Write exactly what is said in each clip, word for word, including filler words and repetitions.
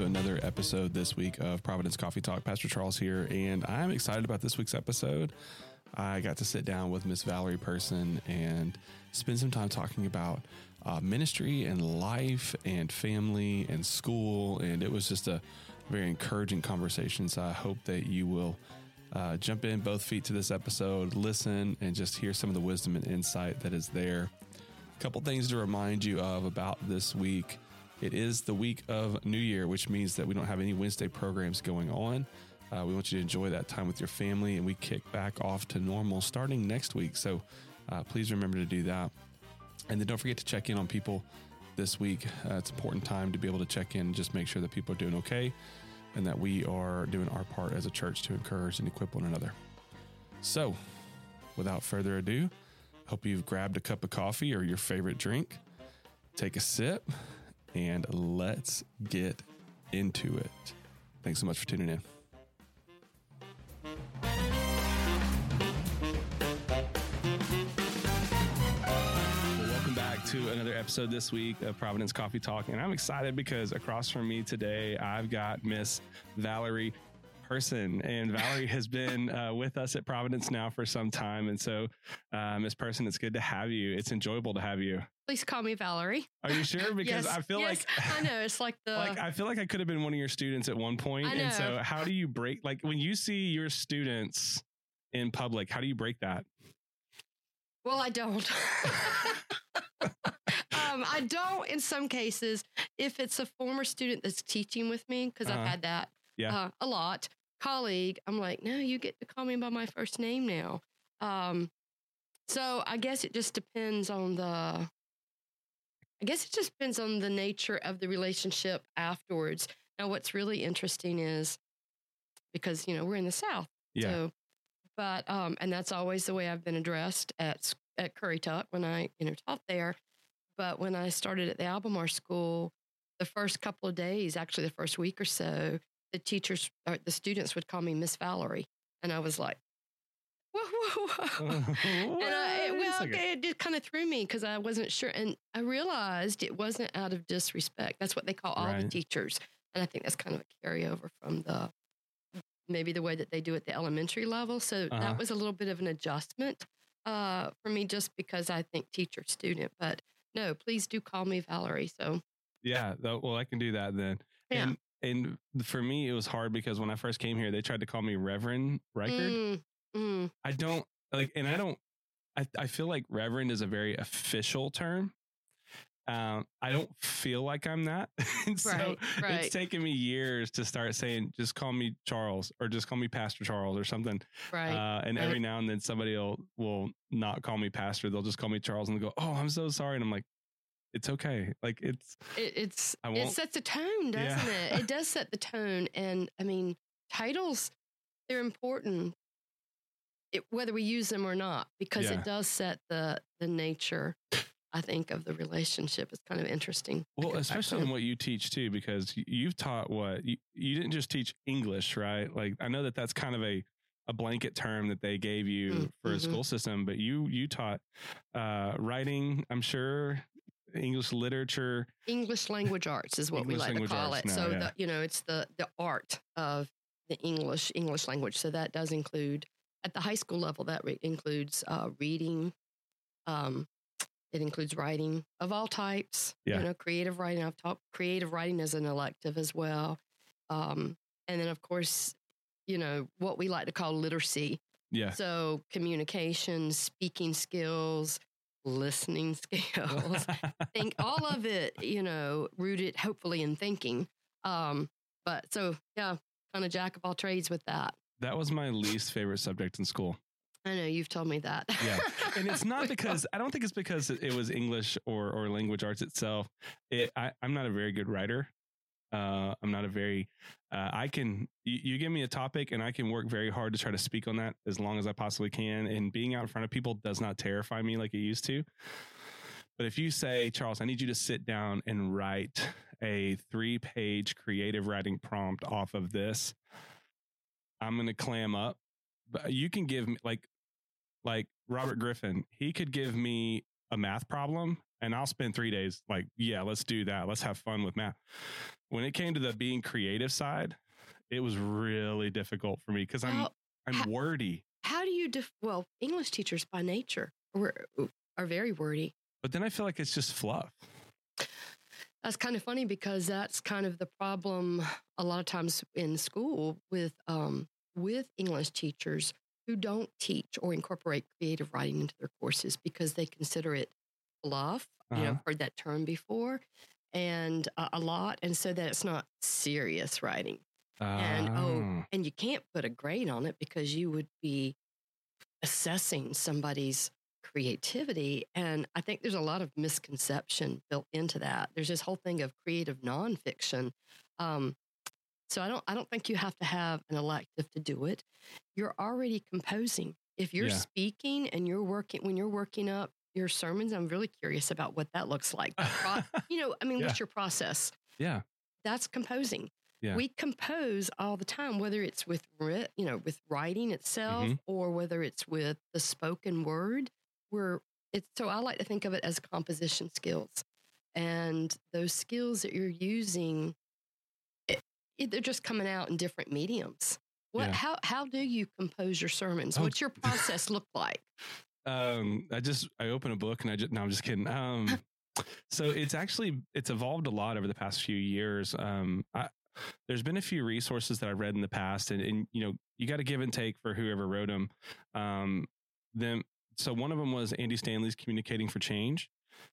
to another episode this week of Providence Coffee Talk. Pastor Charles here, and I'm excited about this week's episode. I got to sit down with Miss Valerie Person and spend some time talking about uh, ministry and life and family and school, and it was just a very encouraging conversation. So I hope that you will uh, jump in both feet to this episode, listen, and just hear some of the wisdom and insight that is there. A couple things to remind you of about this week. It is the week of New Year, which means that we don't have any Wednesday programs going on. Uh, we want you to enjoy that time with your family, and we kick back off to normal starting next week. So uh, please remember to do that. And then don't forget to check in on people this week. Uh, it's an important time to be able to check in and just make sure that people are doing okay and that we are doing our part as a church to encourage and equip one another. So without further ado, hope you've grabbed a cup of coffee or your favorite drink. Take a sip. And let's get into it. Thanks so much for tuning in. Well, welcome back to another episode this week of Providence Coffee Talk. And I'm excited because across from me today, I've got Miss Valerie Person, and Valerie has been uh, with us at Providence now for some time. And so, uh, Miss Person, it's good to have you. It's enjoyable to have you. Please call me Valerie. Are you sure? Because yes, I feel yes, like I know it's like the like I feel like I could have been one of your students at one point. I know. And so, how do you break like when you see your students in public? How do you break that? Well, I don't. um, I don't. In some cases, if it's a former student that's teaching with me, because uh-huh. I've had that yeah. uh, a lot. Colleague, I'm like, no, you get to call me by my first name now. Um, so I guess it just depends on the, I guess it just depends on the nature of the relationship afterwards. Now, what's really interesting is because, you know, we're in the South. Yeah. So, but, um, and that's always the way I've been addressed at, at Currituck when I, you know, taught there. But when I started at the Albemarle School, the first couple of days, actually the first week or so, the teachers or the students would call me Miss Valerie. And I was like, whoa, whoa, whoa. and I, it, well, okay, it just kind of threw me because I wasn't sure. And I realized it wasn't out of disrespect. That's what they call all right. the teachers. And I think that's kind of a carryover from the, maybe the way that they do at the elementary level. So uh-huh. that was a little bit of an adjustment uh, for me just because I think teacher, student. But no, please do call me Valerie. So yeah, well, I can do that then. Yeah. And, And for me, it was hard because when I first came here, they tried to call me Reverend Reichard. Mm, mm. I don't like, and I don't, I, I feel like Reverend is a very official term. Um, I don't feel like I'm that. and so right, right. it's taken me years to start saying, just call me Charles or just call me Pastor Charles or something. Right. Uh, and right. every now and then somebody will, will not call me Pastor. They'll just call me Charles and they'll go, oh, I'm so sorry. And I'm like, it's okay. Like it's, it, it's, it sets the tone, doesn't yeah. it? It does set the tone. And I mean, titles, they're important it, whether we use them or not, because yeah. it does set the, the nature, I think, of the relationship. It's kind of interesting. Well, especially in what you teach too, because you've taught what you, you didn't just teach English, right? Like I know that that's kind of a, a blanket term that they gave you mm-hmm. for a school system, but you, you taught uh, writing, I'm sure, English literature, English language arts is what English we like to call it. Now, so, yeah. the, you know, it's the, the art of the English, English language. So that does include at the high school level, that re- includes uh, reading. Um, it includes writing of all types, yeah. you know, creative writing. I've taught creative writing as an elective as well. Um, and then of course, you know, what we like to call literacy. Yeah. So communication, speaking skills, listening skills, think all of it, you know, rooted hopefully in thinking. Um, but so, yeah, kind of jack of all trades with that. That was my least favorite subject in school. I know you've told me that. Yeah. And it's not because I don't think it's because it was English or, or language arts itself. It, I, I'm not a very good writer. Uh, I'm not a very, uh, I can, you, you give me a topic and I can work very hard to try to speak on that as long as I possibly can. And being out in front of people does not terrify me like it used to. But if you say, Charles, I need you to sit down and write a three page creative writing prompt off of this, I'm going to clam up. But you can give me like, like Robert Griffin, he could give me a math problem and I'll spend three days like, yeah, let's do that. Let's have fun with math. When it came to the being creative side, it was really difficult for me because I'm, How, I'm how, wordy. how do you, def- well, English teachers by nature are, are very wordy. But then I feel like it's just fluff. That's kind of funny because that's kind of the problem a lot of times in school with um, with English teachers who don't teach or incorporate creative writing into their courses because they consider it fluff. Uh-huh. You know, I've heard that term before, and uh, a lot, and so that it's not serious writing. Uh, and oh, and you can't put a grade on it because you would be assessing somebody's creativity. And I think there's a lot of misconception built into that. There's this whole thing of creative nonfiction. Um, so I don't, I don't think you have to have an elective to do it. You're already composing. If you're yeah. speaking and you're working, when you're working up your sermons, I'm really curious about what that looks like. Pro- you know, I mean, yeah. what's your process? Yeah. That's composing. Yeah. We compose all the time, whether it's with, you know, with writing itself mm-hmm. or whether it's with the spoken word. We're, it's, so I like to think of it as composition skills. And those skills that you're using, it, it, they're just coming out in different mediums. What, yeah. how, how do you compose your sermons? Oh. What's your process look like? Um, I just, I open a book and I just, no, I'm just kidding. Um, so it's actually, it's evolved a lot over the past few years. Um, I, there's been a few resources that I've read in the past and, and you know, you got to give and take for whoever wrote them. Um, them, So one of them was Andy Stanley's Communicating for Change.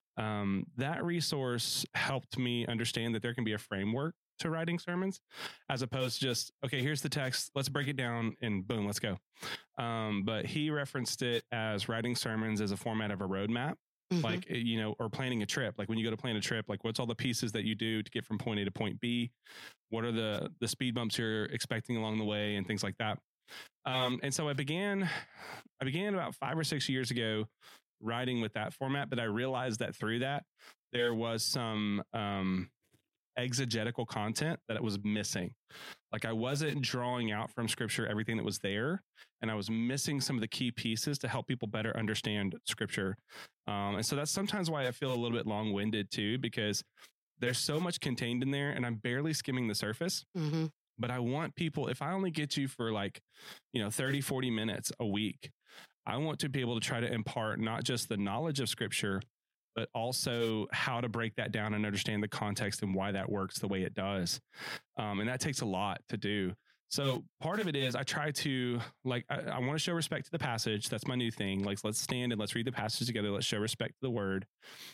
Um, that resource helped me understand that there can be a framework to writing sermons as opposed to just, okay, here's the text, let's break it down and boom, let's go. Um, but he referenced it as writing sermons as a format of a roadmap, mm-hmm. like, you know, or planning a trip. Like when you go to plan a trip, like what's all the pieces that you do to get from point A to point B? What are the, the speed bumps you're expecting along the way and things like that? Um, and so I began, I began about five or six years ago writing with that format, but I realized that through that there was some, um, exegetical content that it was missing. Like I wasn't drawing out from scripture everything that was there, and I was missing some of the key pieces to help people better understand scripture. Um, and so that's sometimes why I feel a little bit long-winded too, because there's so much contained in there and I'm barely skimming the surface. Mm-hmm. But I want people, if I only get you for like, you know, thirty, forty minutes a week, I want to be able to try to impart not just the knowledge of scripture, but also how to break that down and understand the context and why that works the way it does. Um, and that takes a lot to do. So part of it is I try to like, I, I want to show respect to the passage. That's my new thing. Like, let's stand and let's read the passage together. Let's show respect to the word.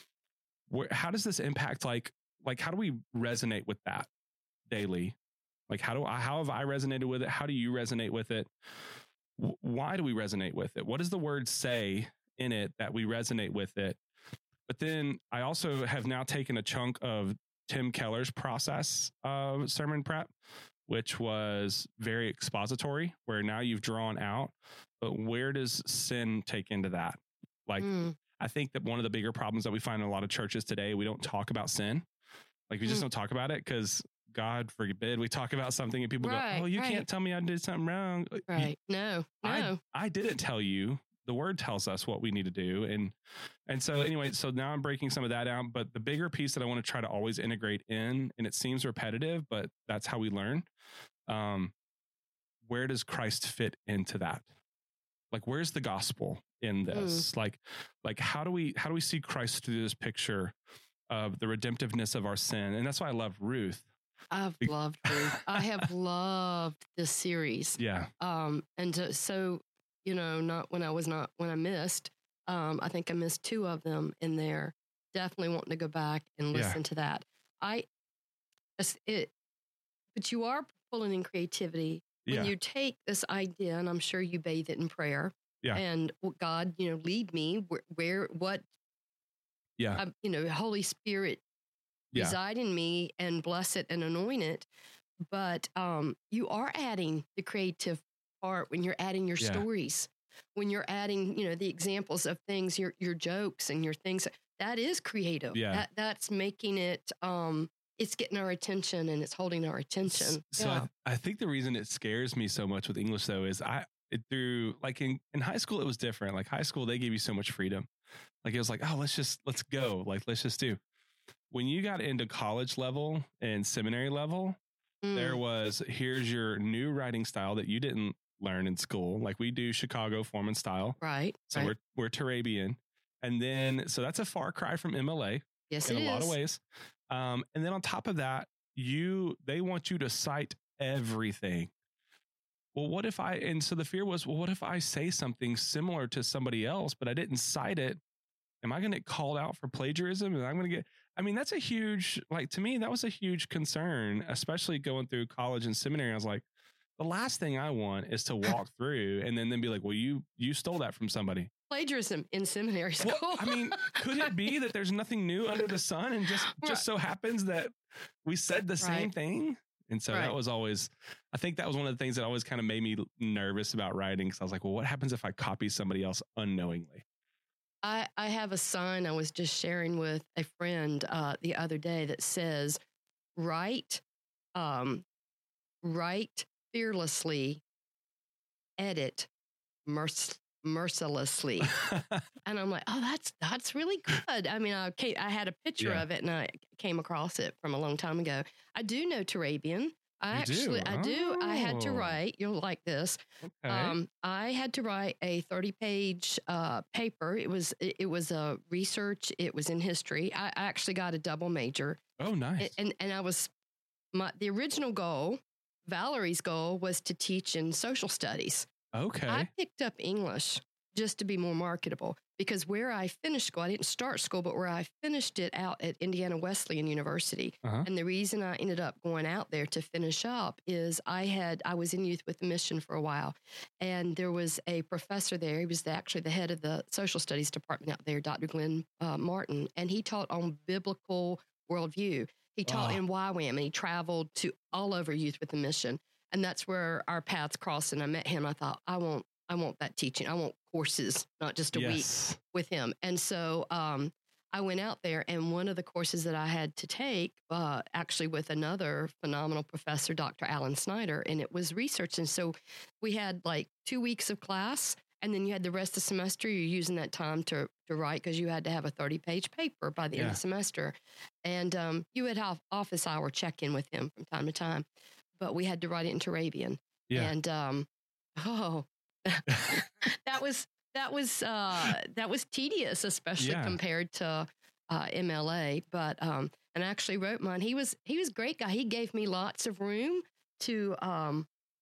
Where, how does this impact? Like, like, how do we resonate with that daily? Like, how do I, how have I resonated with it? How do you resonate with it? W- why do we resonate with it? What does the word say in it that we resonate with it? But then I also have now taken a chunk of Tim Keller's process of sermon prep, which was very expository, where now you've drawn out, but where does sin take into that? Like, mm. I think that one of the bigger problems that we find in a lot of churches today, we don't talk about sin. Like we just mm. don't talk about it because God forbid we talk about something and people right, go, oh, you right. can't tell me I did something wrong. Right. No, no. I, I didn't tell you. The word tells us what we need to do. And, and so anyway, so now I'm breaking some of that out, but the bigger piece that I want to try to always integrate in, and it seems repetitive, but that's how we learn. Um, where does Christ fit into that? Like, where's the gospel in this? Mm. Like, like how do we, how do we see Christ through this picture of the redemptiveness of our sin? And that's why I love Ruth. I've loved Ruth. I have loved this series. Yeah. Um, and to, so, you know, not when I was not, when I missed, um, I think I missed two of them in there. Definitely wanting to go back and listen yeah. to that. I, it, but you are pulling in creativity when yeah. you take this idea, and I'm sure you bathe it in prayer. Yeah. And God, you know, lead me where, where what, yeah, um, you know, Holy Spirit yeah. reside in me and bless it and anoint it. But um, you are adding the creative part when you're adding your yeah. stories, when you're adding, you know, the examples of things, your your jokes and your things. That is creative. Yeah. That that's making it. Um, it's getting our attention and it's holding our attention. So yeah. I, I think the reason it scares me so much with English though is I it through like in, in high school, it was different. Like high school, they gave you so much freedom. Like it was like, oh, let's just, let's go. Like, let's just do. When you got into college level and seminary level, mm. there was, here's your new writing style that you didn't learn in school. Like we do Chicago form and style. Right. So right. we're, we're Turabian. And then, so that's a far cry from M L A. Yes, in it a is. lot of ways. Um, and then on top of that, you, they want you to cite everything. Well, what if I, and so the fear was, well, what if I say something similar to somebody else, but I didn't cite it? Am I going to get called out for plagiarism? And I'm going to get, I mean, that's a huge, like to me, that was a huge concern, especially going through college and seminary. I was like, the last thing I want is to walk through and then, then be like, well, you, you stole that from somebody. Plagiarism in seminary school. Well, I mean, could it be that there's nothing new under the sun and just, just right. so happens that we said the right. same thing? And so right. that was always, I think that was one of the things that always kind of made me nervous about writing. Cause I was like, well, what happens if I copy somebody else unknowingly? I, I have a sign I was just sharing with a friend uh, the other day that says, write, um, write fearlessly, edit merc- mercilessly. And I'm like, oh, that's that's really good. I mean, I came, I had a picture yeah. of it and I came across it from a long time ago. I do know Turabian. I you actually, do? I do. I had to write, you'll like this. Okay. Um, I had to write a thirty page uh, paper. It was, it, it was a research. It was in history. I, I actually got a double major. Oh, nice. And, and I was, my, the original goal, Valerie's goal was to teach in social studies. Okay. I picked up English just to be more marketable because where I finished school, I didn't start school, but where I finished it out at Indiana Wesleyan University. Uh-huh. And the reason I ended up going out there to finish up is I had, I was in Youth with the Mission for a while. And there was a professor there. He was the, actually the head of the social studies department out there, Doctor Glenn uh, Martin. And he taught on biblical worldview. He taught oh. in Y WAM and he traveled to all over Youth with the Mission. And that's where our paths crossed. And I met him. I thought, I want, I want that teaching. I want courses, not just a yes. week with him. And so um, I went out there, and one of the courses that I had to take, uh, actually with another phenomenal professor, Doctor Alan Snyder, and it was research. And so we had like two weeks of class, and then you had the rest of the semester. You're using that time to to write because you had to have a thirty page paper by the yeah. end of the semester. And um, you would have office hour check in with him from time to time. But we had to write it in Turabian. Yeah. And, um, oh, that was, that was, uh, that was tedious, especially yeah. compared to, uh, M L A. But, um, and I actually wrote mine. He was, he was a great guy. He gave me lots of room to, um,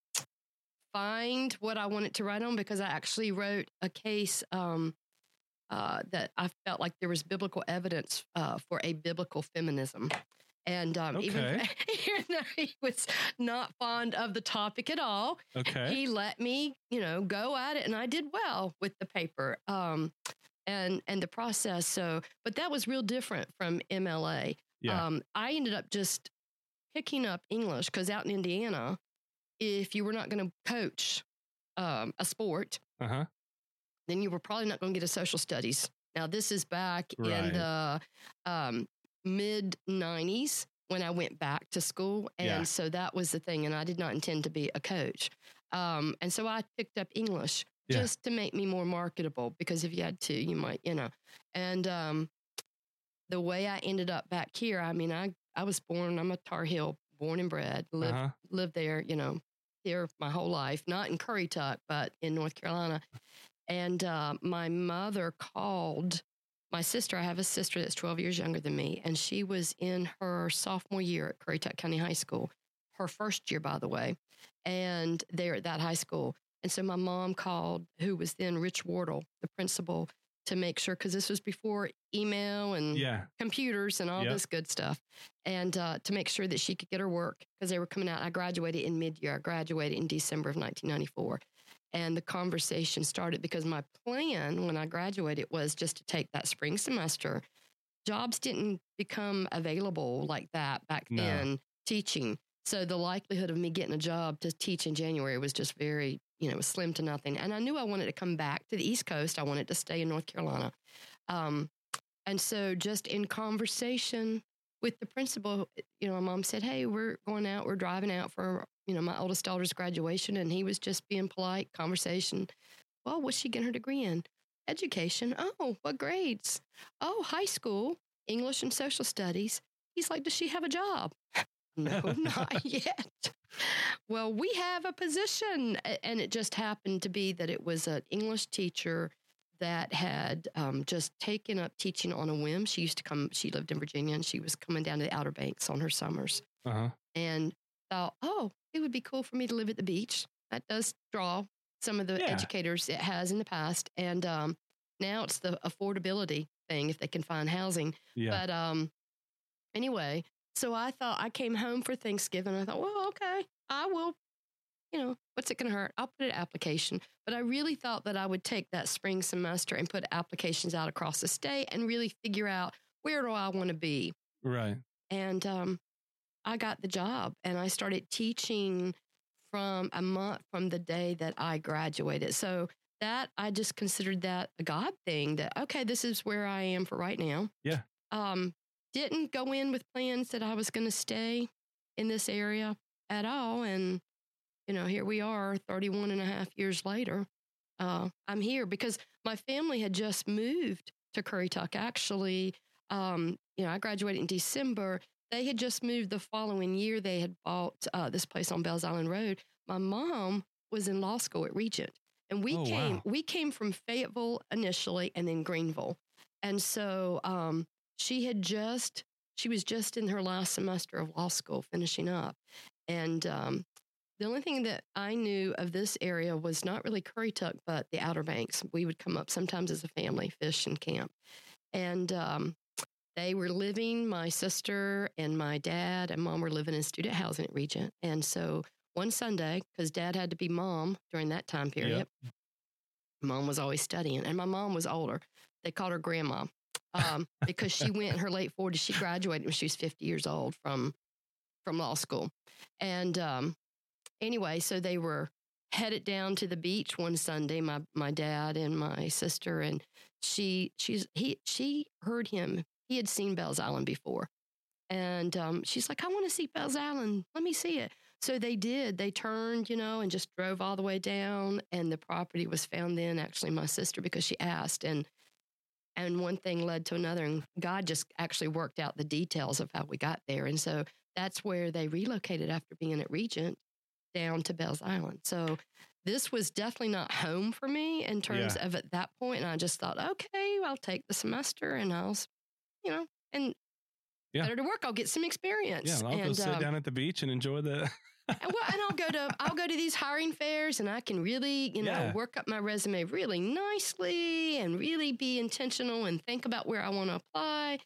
find what I wanted to write on because I actually wrote a case, um, uh, that I felt like there was biblical evidence, uh, for a biblical feminism. And um, okay. even, even though he was not fond of the topic at all, okay. he let me, you know, go at it, and I did well with the paper um, and and the process. So, but that was real different from M L A. Yeah. Um, I ended up just picking up English because out in Indiana, if you were not going to coach um, a sport, uh-huh. then you were probably not going to get a social studies. Now, this is back right. in the um, mid nineties when I went back to school. And yeah. so that was the thing. And I did not intend to be a coach. Um, and so I picked up English yeah. just to make me more marketable because if you had to, you might, you know, and um, the way I ended up back here, I mean, I, I was born, I'm a Tar Heel, born and bred, lived, uh-huh. lived there, you know, here my whole life, not in Currituck, but in North Carolina. And uh, my mother called my sister. I have a sister that's twelve years younger than me, and she was in her sophomore year at Currituck County High School, her first year, by the way, and they're at that high school. And so my mom called, who was then Rich Wardle, the principal, to make sure, because this was before email and yeah. computers and all yep. this good stuff, and uh, to make sure that she could get her work because they were coming out. I graduated in mid-year. I graduated in December of nineteen ninety-four. And the conversation started because my plan when I graduated was just to take that spring semester. Jobs didn't become available like that back no. then, teaching. So the likelihood of me getting a job to teach in January was just very, you know, slim to nothing. And I knew I wanted to come back to the East Coast. I wanted to stay in North Carolina. Um, and so just in conversation with the principal, you know, my mom said, hey, we're going out, we're driving out for you know, my oldest daughter's graduation, and he was just being polite, conversation. Well, what's she getting her degree in? Education. Oh, what grades? Oh, high school, English and social studies. He's like, does she have a job? No, not yet. Well, we have a position. And it just happened to be that it was an English teacher that had um, just taken up teaching on a whim. She used to come, she lived in Virginia, and she was coming down to the Outer Banks on her summers. Uh-huh. And thought, oh, it would be cool for me to live at the beach. That does draw some of the yeah. educators it has in the past. And um, now it's the affordability thing, if they can find housing. Yeah. But um, anyway, so I thought, I came home for Thanksgiving. I thought, well, okay, I will, you know, what's it going to hurt? I'll put an application. But I really thought that I would take that spring semester and put applications out across the state and really figure out, where do I want to be? Right. And um, I got the job, and I started teaching from a month from the day that I graduated. So that, I just considered that a God thing, that, okay, this is where I am for right now. Yeah. Um, didn't go in with plans that I was going to stay in this area at all. And, you know, here we are thirty-one and a half years later. Uh, I'm here because my family had just moved to Currituck. Actually, um, you know, I graduated in December. They had just moved the following year. They had bought uh, this place on Bells Island Road. My mom was in law school at Regent, and we oh, came. Wow. We came from Fayetteville initially, and then Greenville. And so um, she had just. She was just in her last semester of law school, finishing up, and um, the only thing that I knew of this area was not really Currituck, but the Outer Banks. We would come up sometimes as a family, fish and camp, and. Um, They were living, my sister and my dad and mom were living in student housing at Regent. And so one Sunday, because dad had to be mom during that time period, yep. Mom was always studying. And my mom was older. They called her grandma um, because she went in her late forties. She graduated when she was fifty years old from, from law school. And um, anyway, so they were headed down to the beach one Sunday, my, my dad and my sister. And she, she's, he, she heard him. He had seen Bells Island before. And um, she's like, I want to see Bells Island. Let me see it. So they did. They turned, you know, and just drove all the way down. And the property was found then, actually, my sister, because she asked. And and one thing led to another. And God just actually worked out the details of how we got there. And so that's where they relocated after being at Regent down to Bells Island. So this was definitely not home for me in terms yeah. of at that point. And I just thought, okay, I'll take the semester and I'll you know, and yeah. better to work. I'll get some experience. Yeah, I'll and, go sit um, down at the beach and enjoy the. and, well, and I'll go to I'll go to these hiring fairs, and I can really, you know, yeah. work up my resume really nicely, and really be intentional and think about where I want to apply.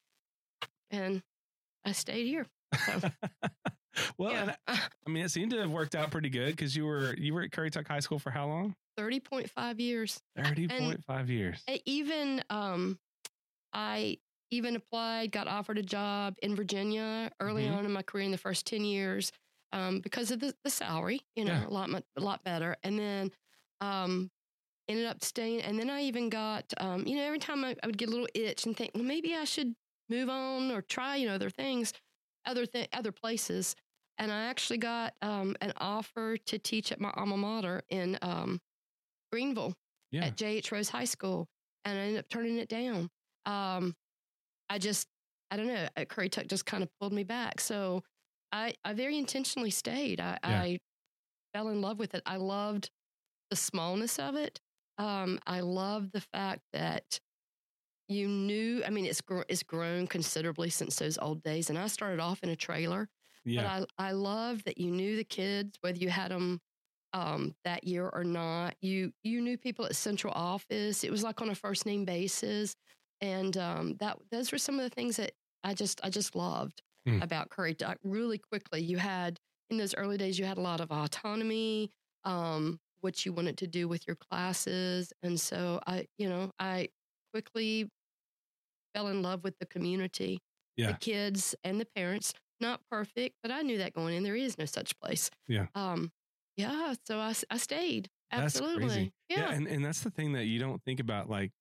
And I stayed here. So, well, yeah. I, I mean, it seemed to have worked out pretty good because you were you were at Currituck High School for how long? thirty point five years. thirty point five years. Even um, I. Even applied, got offered a job in Virginia early mm-hmm. on in my career in the first ten years um, because of the, the salary, you know, yeah. a lot, a lot better. And then um, ended up staying. And then I even got, um, you know, every time I, I would get a little itch and think, well, maybe I should move on or try, you know, other things, other th- other places. And I actually got um, an offer to teach at my alma mater in um, Greenville yeah. at J H Rose High School. And I ended up turning it down. Um, I just, I don't know, Currituck just kind of pulled me back. So I, I very intentionally stayed. I, yeah. I fell in love with it. I loved the smallness of it. Um, I loved the fact that you knew, I mean, it's, gr- it's grown considerably since those old days. And I started off in a trailer, yeah. but I, I loved that you knew the kids, whether you had them um, that year or not. You, you knew people at central office. It was like on a first name basis. And um, that those were some of the things that I just I just loved mm. about Currituck. Really quickly, you had in those early days, you had a lot of autonomy, um, what you wanted to do with your classes, and so I, you know, I quickly fell in love with the community, yeah. the kids and the parents. Not perfect, but I knew that going in. There is no such place. Yeah, um, yeah. So I I stayed absolutely. That's crazy. Yeah, yeah, and and that's the thing that you don't think about, like.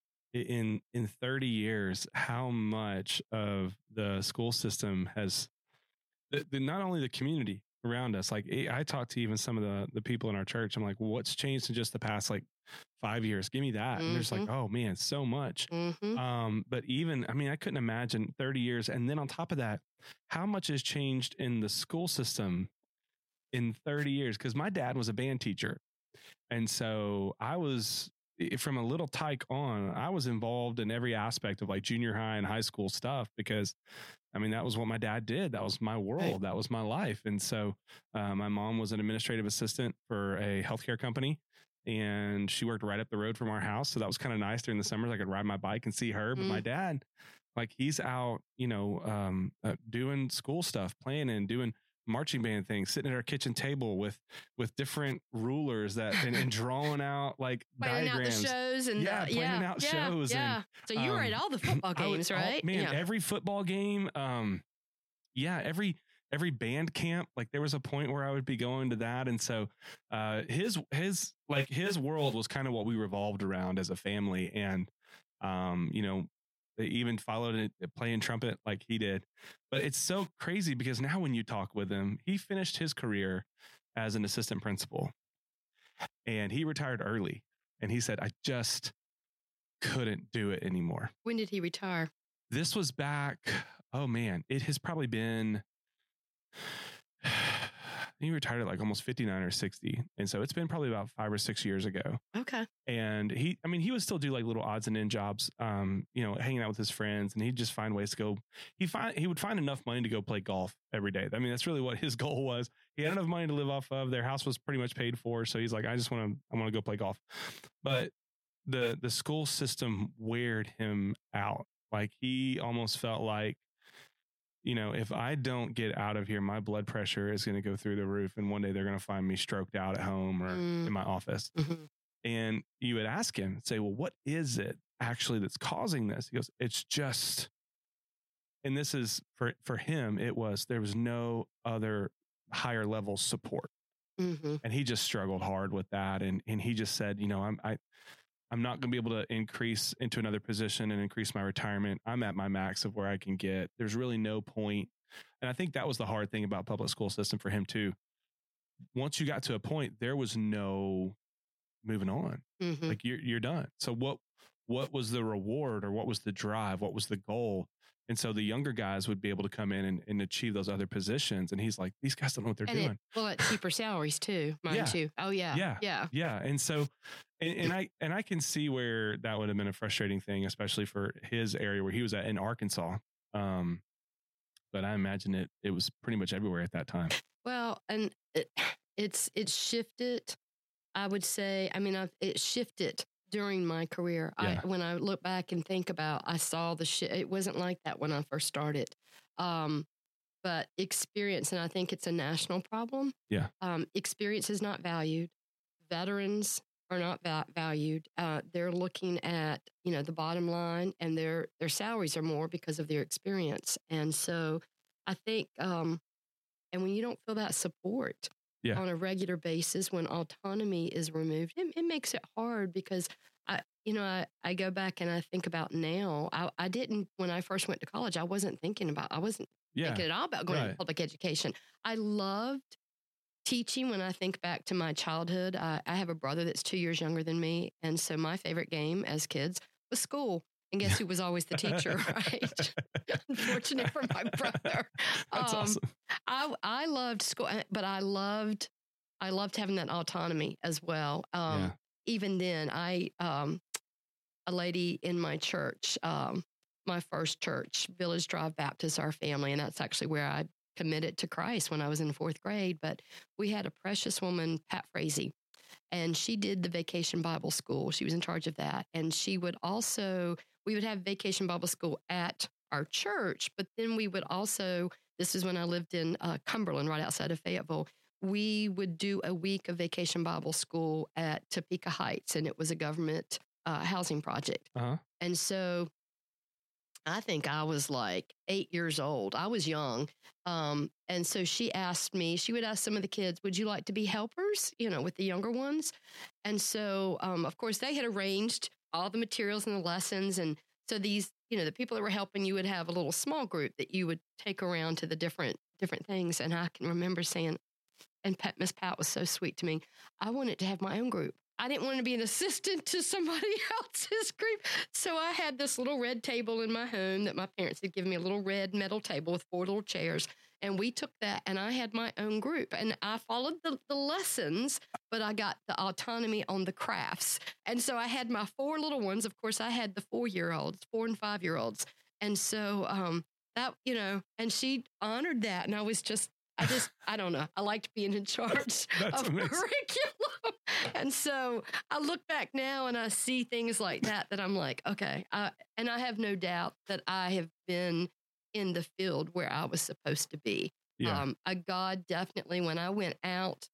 In in thirty years, how much of the school system has the, the, not only the community, around us. Like I I talk to even some of the, the people in our church. I'm like, well, what's changed in just the past like five years? Give me that. And they're just like, Mm-hmm. oh man, so much. Mm-hmm. Um, but even, I mean, I couldn't imagine thirty years. And then on top of that, how much has changed in the school system in thirty years? Cause my dad was a band teacher. And so I was i- from a little tyke on, I was involved in every aspect of like junior high and high school stuff because I mean, that was what my dad did. That was my world. Right. That was my life. And so uh, my mom was an administrative assistant for a healthcare company and she worked right up the road from our house. So that was kind of nice during the summers. I could ride my bike and see her. But my Mm. dad, like he's out, you know, um, uh, doing school stuff, playing and doing marching band things, sitting at our kitchen table with with different rulers that and, and drawing out like Planning out the diagrams. shows and Yeah, the, planning yeah, out yeah, shows and, yeah. So you were at um, all the football I would- games, oh, right? man, yeah. every football game. Um, yeah, every every band camp. Like there was a point where I would be going to that, and so uh, his his like his world was kind of what we revolved around as a family, and um, you know, they even followed it playing trumpet like he did. But it's so crazy because now when you talk with him, he finished his career as an assistant principal, and he retired early, and he said, "I just couldn't do it anymore." When did he retire? This was back, oh man, it has probably been, he retired at like almost fifty-nine or sixty. And so it's been probably about five or six years ago. Okay. And he, I mean, he would still do like little odds and end jobs, um, you know, hanging out with his friends, and he'd just find ways to go. He find, he would find enough money to go play golf every day. I mean, that's really what his goal was. He had enough money to live off of. Their house was pretty much paid for. So he's like, I just want to, I want to go play golf. But the, the school system weared him out. Like he almost felt like, you know, if I don't get out of here, my blood pressure is going to go through the roof. And one day they're going to find me stroked out at home or Mm. in my office. Mhm. And you would ask him, say, well, what is it actually that's causing this? He goes, it's just, and this is for, for him, it was, there was no other higher level support. Mhm. And he just struggled hard with that. And, and he just said, you know, I'm, I, I'm not going to be able to increase into another position and increase my retirement. I'm at my max of where I can get. There's really no point. And I think that was the hard thing about public school system for him too. Once you got to a point, there was no moving on. Mhm. Like you're, you're done. So what, what was the reward or what was the drive? What was the goal? And so the younger guys would be able to come in and, and achieve those other positions. And he's like, these guys don't know what they're And doing. it, well, at cheaper salaries too, mind Yeah. you. Oh yeah. Yeah. Yeah. Yeah. And so, and, and I, and I can see where that would have been a frustrating thing, especially for his area where he was at in Arkansas. Um, but I imagine it, it was pretty much everywhere at that time. Well, and it, it's it's shifted. I would say. I mean, I've, it shifted during my career. Yeah. I, when I look back and think about, I saw the shit. It wasn't like that when I first started. Um, but experience, and I think it's a national problem. Yeah. Um, experience is not valued. Veterans are not va- valued. Uh, they're looking at, you know, the bottom line, and their their salaries are more because of their experience. And so, I think, um, and when you don't feel that support Yeah. on a regular basis, when autonomy is removed, it, it makes it hard because I, you know, I, I go back and I think about now. I, I didn't when I first went to college. I wasn't thinking about. I wasn't Yeah. thinking at all about going Right. to public education. I loved teaching when I think back to my childhood. I, I have a brother that's two years younger than me. And so my favorite game as kids was school. And guess who was always the teacher, right? Unfortunate for my brother. That's Um, awesome. I, I loved school, uh, but I loved, I loved having that autonomy as well. Um, Yeah. Even then, I, um, a lady in my church, um, my first church, Village Drive Baptist, our family, and that's actually where I committed to Christ when I was in fourth grade. But we had a precious woman, Pat Frazee, and she did the Vacation Bible School. She was in charge of that. And she would also, we would have Vacation Bible School at our church, but then we would also, this is when I lived in uh, Cumberland, right outside of Fayetteville, we would do a week of Vacation Bible School at Topeka Heights, and it was a government uh, housing project. Uh-huh. And so I think I was like eight years old. I was young. Um, and so she asked me, she would ask some of the kids, would you like to be helpers, you know, with the younger ones? And so, um, of course, they had arranged all the materials and the lessons. And so these, you know, the people that were helping you would have a little small group that you would take around to the different, different things. And I can remember saying, and Pat, Miss Pat was so sweet to me. I wanted to have my own group. I didn't want to be an assistant to somebody else's group. So I had this little red table in my home that my parents had given me, a little red metal table with four little chairs. And we took that and I had my own group and I followed the, the lessons, but I got the autonomy on the crafts. And so I had my four little ones. Of course, I had the four-year-olds, four and five-year-olds. And so um, that, you know, and she honored that. And I was just, I just, I don't know. I liked being in charge That's of amazing. curriculum. And so I look back now and I see things like that, that I'm like, okay. I, and I have no doubt that I have been in the field where I was supposed to be. Yeah. Um, I, God definitely, when I went out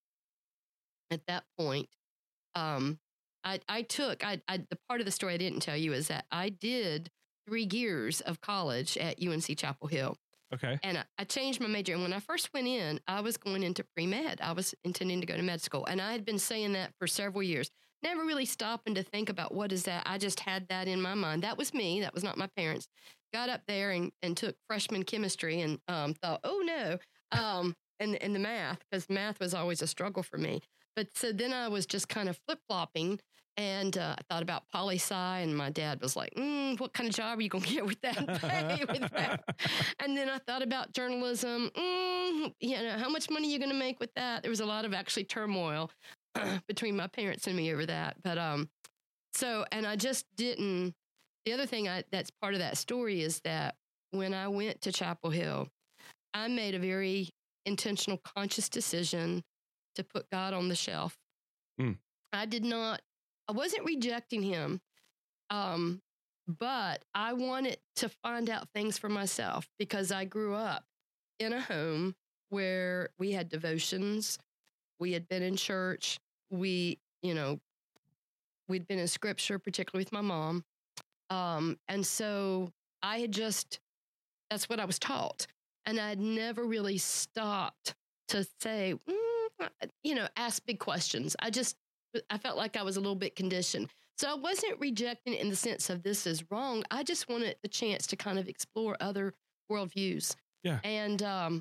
at that point, um, I, I took, I, I, the part of the story I didn't tell you is that I did three years of college at U N C Chapel Hill. Okay. And I, I changed my major. And when I first went in, I was going into pre-med. I was intending to go to med school. And I had been saying that for several years. Never really stopping to think about what is that. I just had that in my mind. That was me. That was not my parents. Got up there and, and took freshman chemistry and um, thought, oh, no, um, and, and the math, because math was always a struggle for me. But so then I was just kind of flip-flopping. And uh, I thought about poli-sci, and my dad was like, mm, what kind of job are you going to get with that and pay with that? And then I thought about journalism. Mm, you know, how much money are you going to make with that? There was a lot of actually turmoil between my parents and me over that. But um, so, and I just didn't, the other thing I, that's part of that story is that when I went to Chapel Hill, I made a very intentional, conscious decision to put God on the shelf. Mm. I did not, I wasn't rejecting him, um, but I wanted to find out things for myself because I grew up in a home where we had devotions. We had been in church. We, you know, we'd been in scripture, particularly with my mom. Um, and so I had just, that's what I was taught. And I'd never really stopped to say, mm, you know, ask big questions. I just, I felt like I was a little bit conditioned. So I wasn't rejecting it in the sense of this is wrong. I just wanted the chance to kind of explore other worldviews. Yeah. And um,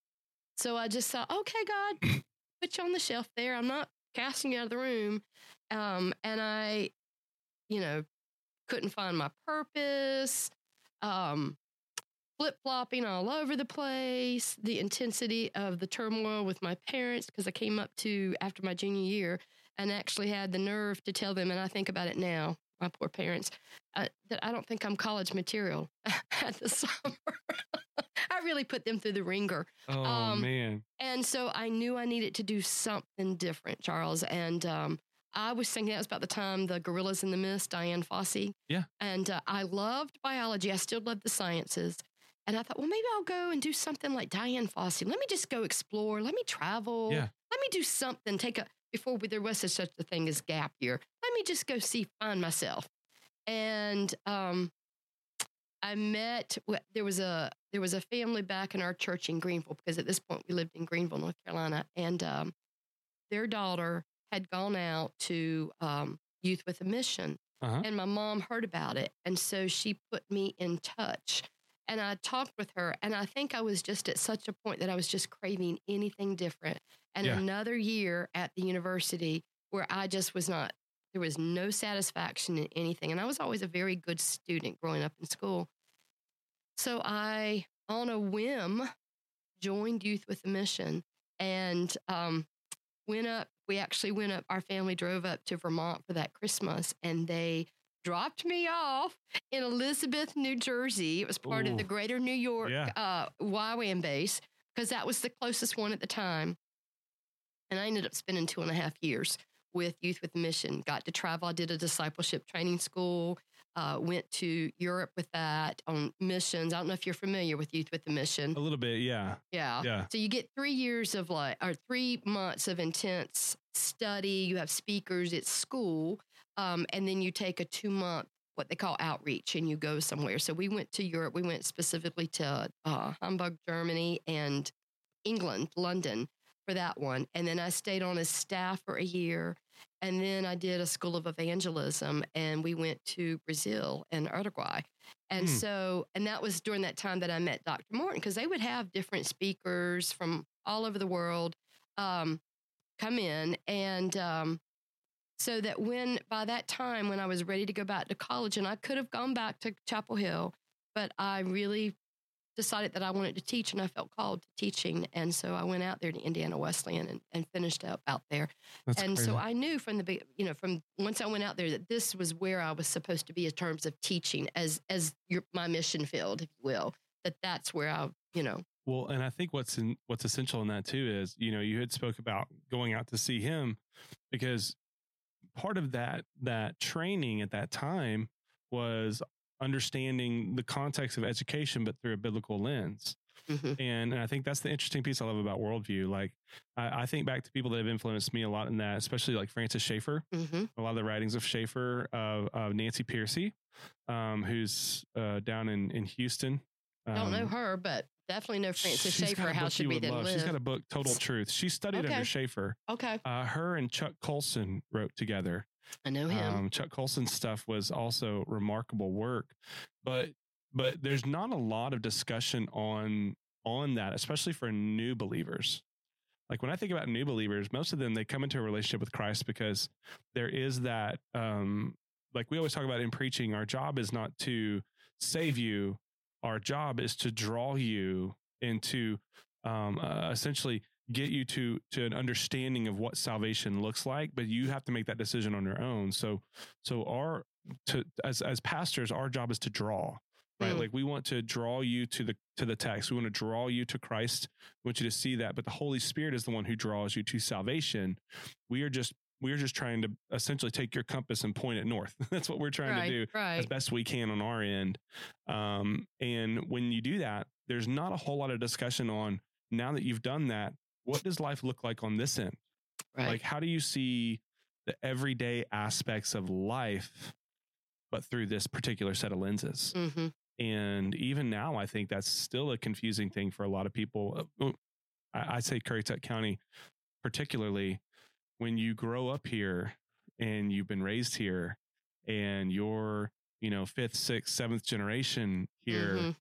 so I just thought, okay, God, put you on the shelf there. I'm not casting you out of the room. Um, and I, you know, couldn't find my purpose, um, flip-flopping all over the place, the intensity of the turmoil with my parents, because I came up to after my junior year and actually had the nerve to tell them, and I think about it now, my poor parents, uh, that I don't think I'm college material at the summer. I really put them through the ringer. Oh, um, man. And so I knew I needed to do something different, Charles. And um, I was thinking that was about the time the Gorillas in the Mist, Diane Fossey. Yeah. And uh, I loved biology. I still loved the sciences. And I thought, well, maybe I'll go and do something like Diane Fossey. Let me just go explore. Let me travel. Yeah. Let me do something. Take a, before there was such a thing as gap year. Let me just go see, find myself. And um, I met, there was a, there was a family back in our church in Greenville, because at this point we lived in Greenville, North Carolina. And um, their daughter had gone out to um, Youth with a Mission. Uh-huh. And my mom heard about it. And so she put me in touch. And I talked with her, and I think I was just at such a point that I was just craving anything different. And Yeah. another year at the university where I just was not, there was no satisfaction in anything. And I was always a very good student growing up in school. So I, on a whim, joined Youth with a Mission and um, went up. We actually went up, our family drove up to Vermont for that Christmas, and they dropped me off in Elizabeth, New Jersey. It was part Ooh. of the Greater New York Yeah. uh, Y WAM base, because that was the closest one at the time. And I ended up spending two and a half years with Youth with a Mission. Got to travel. I did a discipleship training school. Uh, went to Europe with that on missions. I don't know if you're familiar with Youth with a Mission. A little bit, yeah. Yeah. Yeah. So you get three years of like, or three months of intense study. You have speakers at school. Um, and then you take a two month, what they call outreach, and you go somewhere. So we went to Europe. We went specifically to uh, Hamburg, Germany, and England, London for that one. And then I stayed on as staff for a year. And then I did a school of evangelism, and we went to Brazil and Uruguay. And Hmm. so, and that was during that time that I met Doctor Morton, because they would have different speakers from all over the world. um, come in. And um, so that when, by that time, when I was ready to go back to college, and I could have gone back to Chapel Hill, but I really decided that I wanted to teach, and I felt called to teaching. And so I went out there to Indiana Wesleyan and, and finished up out there. That's and crazy. so I knew from the, you know, from once I went out there that this was where I was supposed to be in terms of teaching as, as your, my mission field, if you will, that that's where I, you know. Well, and I think what's in, what's essential in that too is, you know, you had spoke about going out to see him, because part of that, that training at that time was understanding the context of education, but through a biblical lens. Mm-hmm. And, and I think that's the interesting piece I love about worldview. Like, I, I think back to people that have influenced me a lot in that, especially like Francis Schaeffer, mm-hmm. a lot of the writings of Schaeffer, of, of Nancy Pearcey, um, who's uh, down in, in Houston. Um, Don't know her, but definitely know Francis Schaeffer. How should we then live? She's got a book, Total Truth. She studied okay. under Schaeffer. Okay. Uh, her and Chuck Colson wrote together. I know him. Um, Chuck Colson's stuff was also remarkable work, but but there's not a lot of discussion on on that, especially for new believers. Like when I think about new believers, most of them, they come into a relationship with Christ because there is that, um, like we always talk about in preaching, our job is not to save you. Our job is to draw you into um, uh, essentially get you to to an understanding of what salvation looks like, but you have to make that decision on your own. So so our to as as pastors, our job is to draw, right? Mm. Like we want to draw you to the to the text. We want to draw you to Christ. We want you to see that, but the Holy Spirit is the one who draws you to salvation. We are just we are just trying to essentially take your compass and point it north. That's what we're trying right, to do right. as best we can on our end. Um, and when you do that, there's not a whole lot of discussion on, now that you've done that, what does life look like on this end? Right. Like, how do you see the everyday aspects of life, but through this particular set of lenses? Mm-hmm. And even now, I think that's still a confusing thing for a lot of people. I, I'd say Currituck County, particularly when you grow up here and you've been raised here and you're, you know, fifth, sixth, seventh generation here, mm-hmm.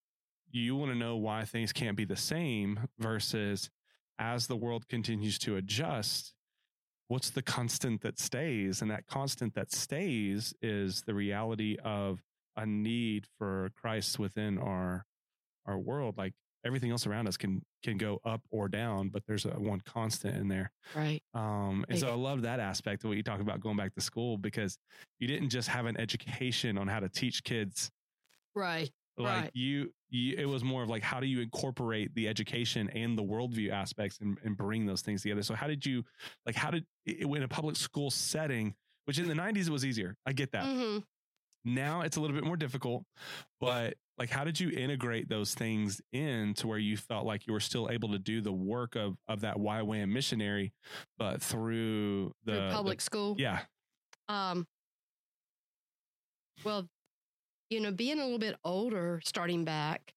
you want to know why things can't be the same versus as the world continues to adjust, what's the constant that stays? And that constant that stays is the reality of a need for Christ within our, our world. Like everything else around us can, can go up or down, but there's a one constant in there. Right. Um, and so I love that aspect of what you talk about going back to school, because you didn't just have an education on how to teach kids. Right. Like right. you, you, it was more of like, how do you incorporate the education and the worldview aspects and, and bring those things together? So how did you, like, how did, in a public school setting, which in the nineties, it was easier. I get that. Mm-hmm. Now it's a little bit more difficult, but like, how did you integrate those things in to where you felt like you were still able to do the work of, of that Y WAM missionary, but through the through public the, school? Yeah. Um, well, you know, being a little bit older, starting back,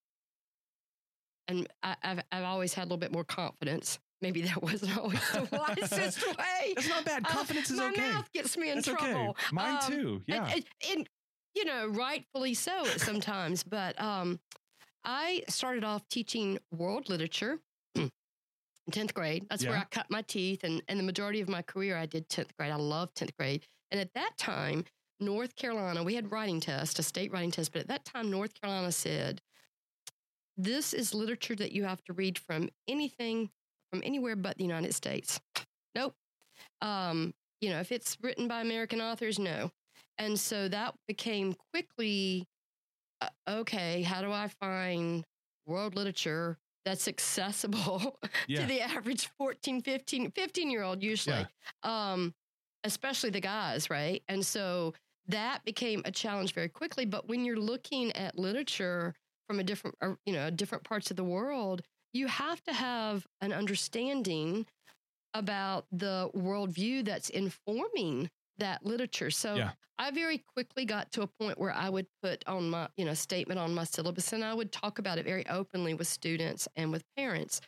and I, I've I've always had a little bit more confidence. Maybe that wasn't always the wisest way. It's not bad. Confidence uh, is my okay. My mouth gets me in That's trouble. Okay. Mine um, too. Yeah. And, and, you know, rightfully so sometimes. But um, I started off teaching world literature in tenth grade. That's yeah. where I cut my teeth. And, and the majority of my career, I did tenth grade. I loved tenth grade. And at that time, North Carolina, we had writing test, a state writing test, but at that time, North Carolina said, this is literature that you have to read from anything, from anywhere but the United States. Nope. Um, you know, if it's written by American authors, no. And so that became quickly, uh, okay, how do I find world literature that's accessible yeah. to the average fourteen, fifteen, fifteen year old usually, yeah. um, especially the guys, right? And so that became a challenge very quickly. But when you're looking at literature from a different, you know, different parts of the world, you have to have an understanding about the worldview that's informing that literature. So yeah. I very quickly got to a point where I would put on my, you know, statement on my syllabus, and I would talk about it very openly with students and with parents.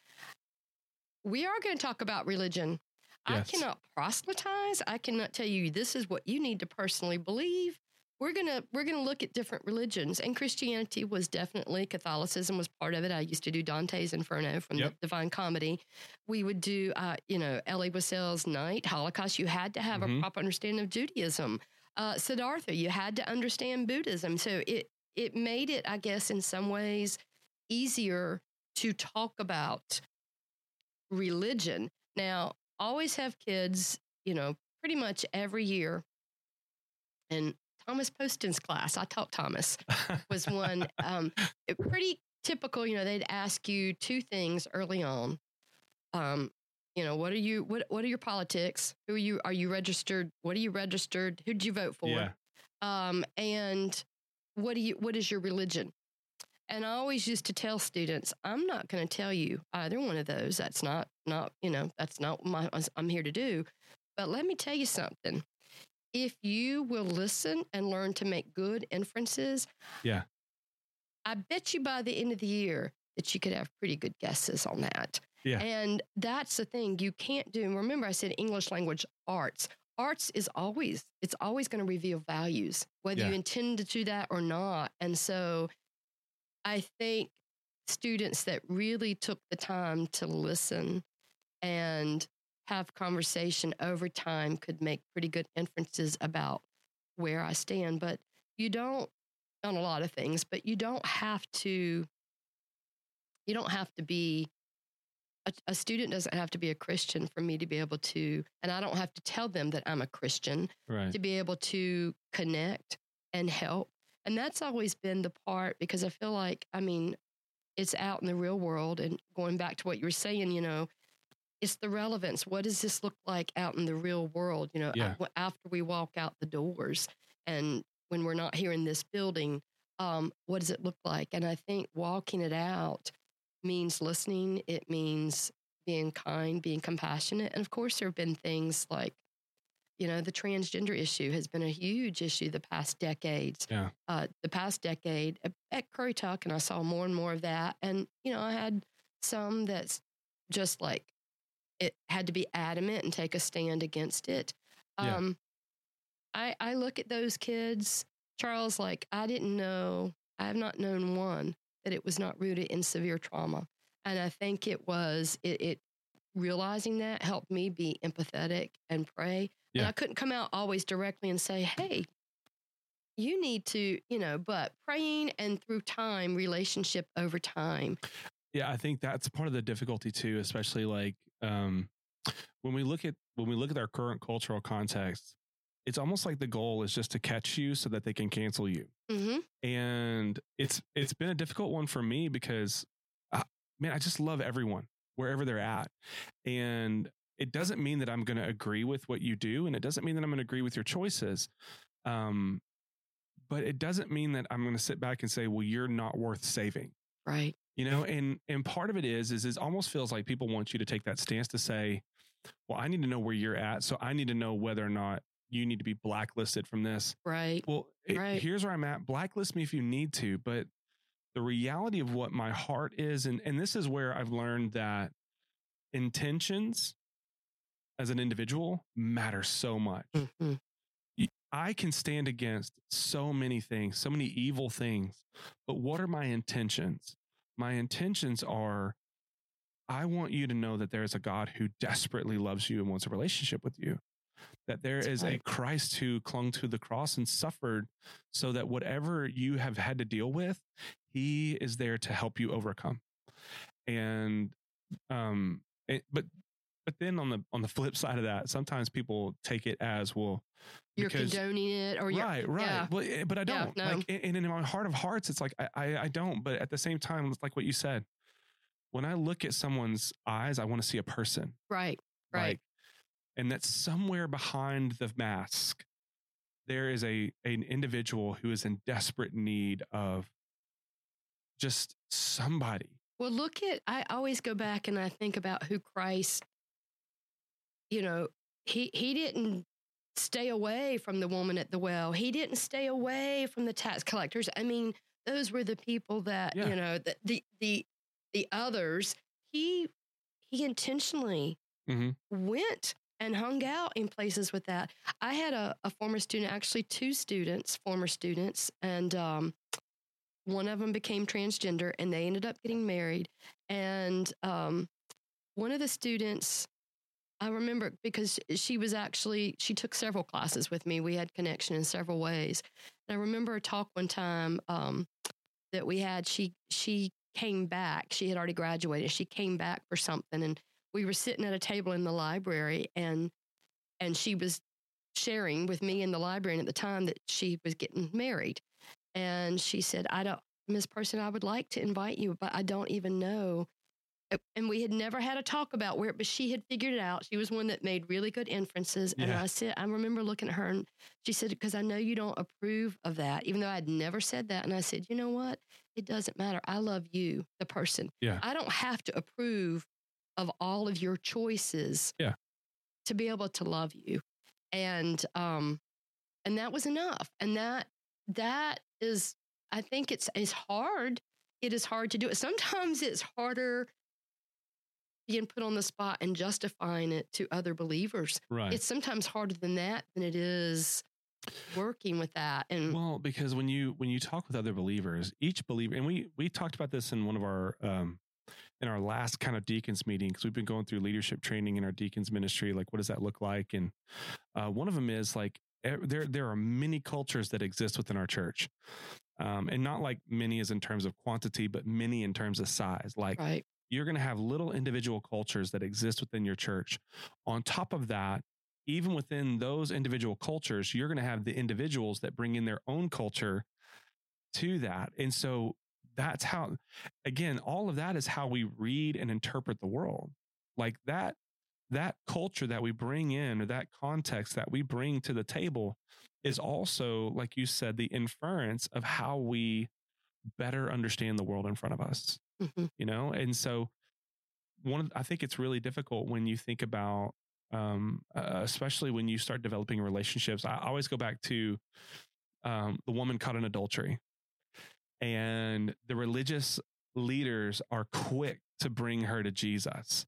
We are going to talk about religion. Yes. I cannot proselytize. I cannot tell you this is what you need to personally believe. we're gonna we're gonna look at different religions, and Christianity was definitely Catholicism was part of it. I used to do Dante's Inferno from Yep. the Divine Comedy. We would do, uh, you know, Elie Wiesel's Night, Holocaust. You had to have Mhm. a proper understanding of Judaism. Uh, Siddhartha, you had to understand Buddhism. So it it made it, I guess, in some ways, easier to talk about religion. Now, always have kids, you know, pretty much every year. And Thomas Poston's class, I taught Thomas, was one um, it- pretty typical. You know, they'd ask you two things early on. Um, you know, what are you? What What are your politics? Who are you? Are you registered? What are you registered? Who did you vote for? Yeah. Um, and what do you? What is your religion? And I always used to tell students, I'm not going to tell you either one of those. That's not not you know that's not my I'm here to do. But let me tell you something. If you will listen and learn to make good inferences, Yeah. I bet you by the end of the year that you could have pretty good guesses on that. Yeah. And that's the thing you can't do. And remember, I said English language arts. Arts is always, it's always going to reveal values, whether Yeah. you intend to do that or not. And so I think students that really took the time to listen and have conversation over time could make pretty good inferences about where I stand. But you don't, on a lot of things, but you don't have to, you don't have to be, a, a student doesn't have to be a Christian for me to be able to, and I don't have to tell them that I'm a Christian Right. to be able to connect and help. And that's always been the part, because I feel like, I mean, it's out in the real world. And going back to what you were saying, you know, it's the relevance. What does this look like out in the real world? You know, Yeah. a- after we walk out the doors and when we're not here in this building, um, what does it look like? And I think walking it out means listening. It means being kind, being compassionate. And of course, there have been things like, you know, the transgender issue has been a huge issue the past decades. Yeah. Uh, the past decade at, at Curry Tuck, and I saw more and more of that. And, you know, I had some that's just like, it had to be adamant and take a stand against it. Yeah. Um, I, I look at those kids, Charles, like I didn't know, I have not known one that it was not rooted in severe trauma. And I think it was, it, it realizing that helped me be empathetic and pray. Yeah. And I couldn't come out always directly and say, hey, you need to, you know, but praying and through time, relationship over time. Yeah, I think that's part of the difficulty too, especially like um, when we look at when we look at our current cultural context, it's almost like the goal is just to catch you so that they can cancel you. Mm-hmm. And it's it's been a difficult one for me because, uh, man, I just love everyone wherever they're at, and it doesn't mean that I'm going to agree with what you do, and it doesn't mean that I'm going to agree with your choices. Um, but it doesn't mean that I'm going to sit back and say, well, you're not worth saving. Right. You know, and and part of it is, is it almost feels like people want you to take that stance to say, well, I need to know where you're at. So I need to know whether or not you need to be blacklisted from this. Right. Well, it, Right. here's where I'm at. Blacklist me if you need to. But the reality of what my heart is, and, and this is where I've learned that intentions as an individual matter so much. Mm-hmm. I can stand against so many things, so many evil things, but what are my intentions? My intentions are, I want you to know that there is a God who desperately loves you and wants a relationship with you. That there That's is right. a Christ who clung to the cross and suffered so that whatever you have had to deal with, he is there to help you overcome. And, um, it, but, but then on the, on the flip side of that, sometimes people take it as, well, You're because, condoning it, or you're right, right. yeah. Well, eh, but I Yeah, don't. no. Like, and in my heart of hearts, it's like I, I, I don't. But at the same time, it's like what you said. When I look at someone's eyes, I want to see a person. Right. Right. Like, and that somewhere behind the mask, there is a an individual who is in desperate need of just somebody. Well, look at, I always go back and I think about who Christ, you know, he, he didn't stay away from the woman at the well. He didn't stay away from the tax collectors. I mean, those were the people that, Yeah. you know, the, the, the, the others, he, he intentionally Mhm. went and hung out in places with that. I had a, a former student, actually two students, former students, and um, one of them became transgender and they ended up getting married. And um, one of the students, I remember because she was actually, she took several classes with me. We had connection in several ways. And I remember a talk one time um, that we had, she, she came back. She had already graduated. She came back for something. And we were sitting at a table in the library and, and she was sharing with me in the library at the time that she was getting married. And she said, I don't, Miss Person, I would like to invite you, but I don't even know. And we had never had a talk about where, but she had figured it out. She was one that made really good inferences. And Yeah. I said, I remember looking at her and she said, because I know you don't approve of that, even though I'd never said that. And I said, you know what? It doesn't matter. I love you, the person. Yeah. I don't have to approve of all of your choices Yeah. to be able to love you. And, um, and that was enough. And that, that is, I think it's, it's hard. It is hard to do it. Sometimes it's harder being put on the spot and justifying it to other believers. Right. It's sometimes harder than that than it is working with that. And Well, because when you when you talk with other believers, each believer, and we we talked about this in one of our um, in our last kind of deacons meeting, because we've been going through leadership training in our deacons ministry. Like, what does that look like? And uh, one of them is like e- there there are many cultures that exist within our church, um, and not like many as in terms of quantity, but many in terms of size. Like. right, You're going to have little individual cultures that exist within your church. On top of that, even within those individual cultures, you're going to have the individuals that bring in their own culture to that. And so that's how, again, all of that is how we read and interpret the world. Like that, that culture that we bring in, or that context that we bring to the table, is also, like you said, the inference of how we better understand the world in front of us. mm-hmm. You know, and so one, of, I think it's really difficult when you think about, um, uh, especially when you start developing relationships. I always go back to um, the woman caught in adultery, and the religious leaders are quick to bring her to Jesus.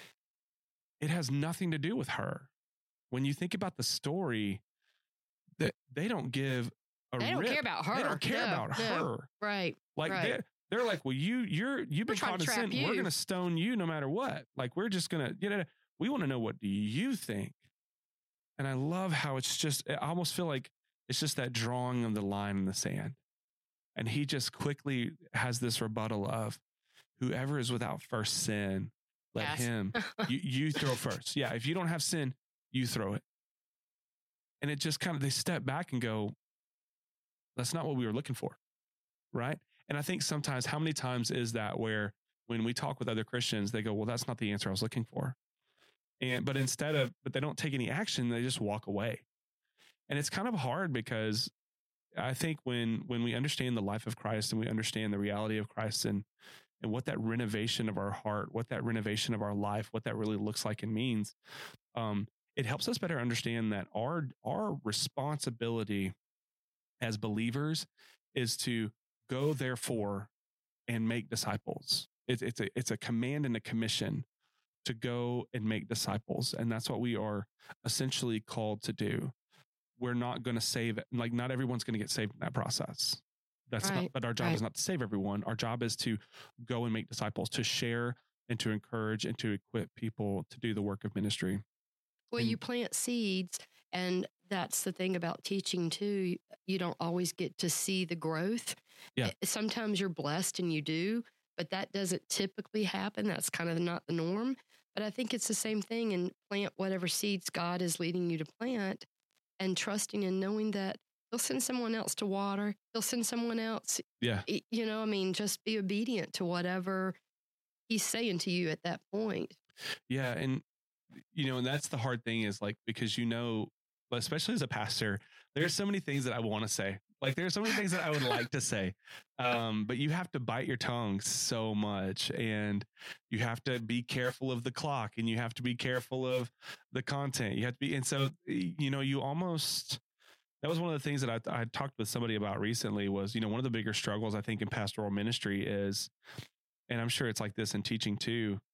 It has nothing to do with her. When you think about the story, that they don't give a They don't rip. care about her. They don't care No, about no. her. right, Like right. they're they're like, well, you you're you've been We're trying caught to in trap sin. We're you. gonna stone you no matter what. Like we're just gonna, you know, we want to know, what do you think? And I love how it's just, I almost feel like it's just that drawing of the line in the sand. And he just quickly has this rebuttal of, whoever is without first sin, let Yes. him, you, you throw first. Yeah. If you don't have sin, you throw it. And it just kind of, they step back and go, that's not what we were looking for. Right. And I think sometimes, how many times is that where when we talk with other Christians, they go, well, that's not the answer I was looking for. And, but instead of, but they don't take any action, they just walk away. And it's kind of hard, because I think when, when we understand the life of Christ and we understand the reality of Christ, and, and what that renovation of our heart, what that renovation of our life, what that really looks like and means, um, it helps us better understand that our, our responsibility as believers is to go therefore and make disciples. It's, it's a, it's a command and a commission to go and make disciples. And that's what we are essentially called to do. We're not going to save it. Like, not everyone's going to get saved in that process. That's Right, not, but our job right. is not to save everyone. Our job is to go and make disciples, to share and to encourage and to equip people to do the work of ministry. Well, And- you plant seeds, and that's the thing about teaching too. You don't always get to see the growth. Yeah. Eh, Sometimes you're blessed and you do, but that doesn't typically happen. That's kind of not the norm. But I think it's the same thing, and plant whatever seeds God is leading you to plant, and trusting and knowing that He'll send someone else to water. He'll send someone else. Yeah. Y- You know, I mean, just be obedient to whatever He's saying to you at that point. Yeah. And, you know, and that's the hard thing, is like, because, you know, especially as a pastor, there's so many things that I want to say. Like, there's so many things that I would like to say. Um, but you have to bite your tongue so much, and you have to be careful of the clock, and you have to be careful of the content. You have to be, and so, you know, you almost, that was one of the things that I, I talked with somebody about recently was, you know, one of the bigger struggles I think in pastoral ministry is, and I'm sure it's like this in teaching too,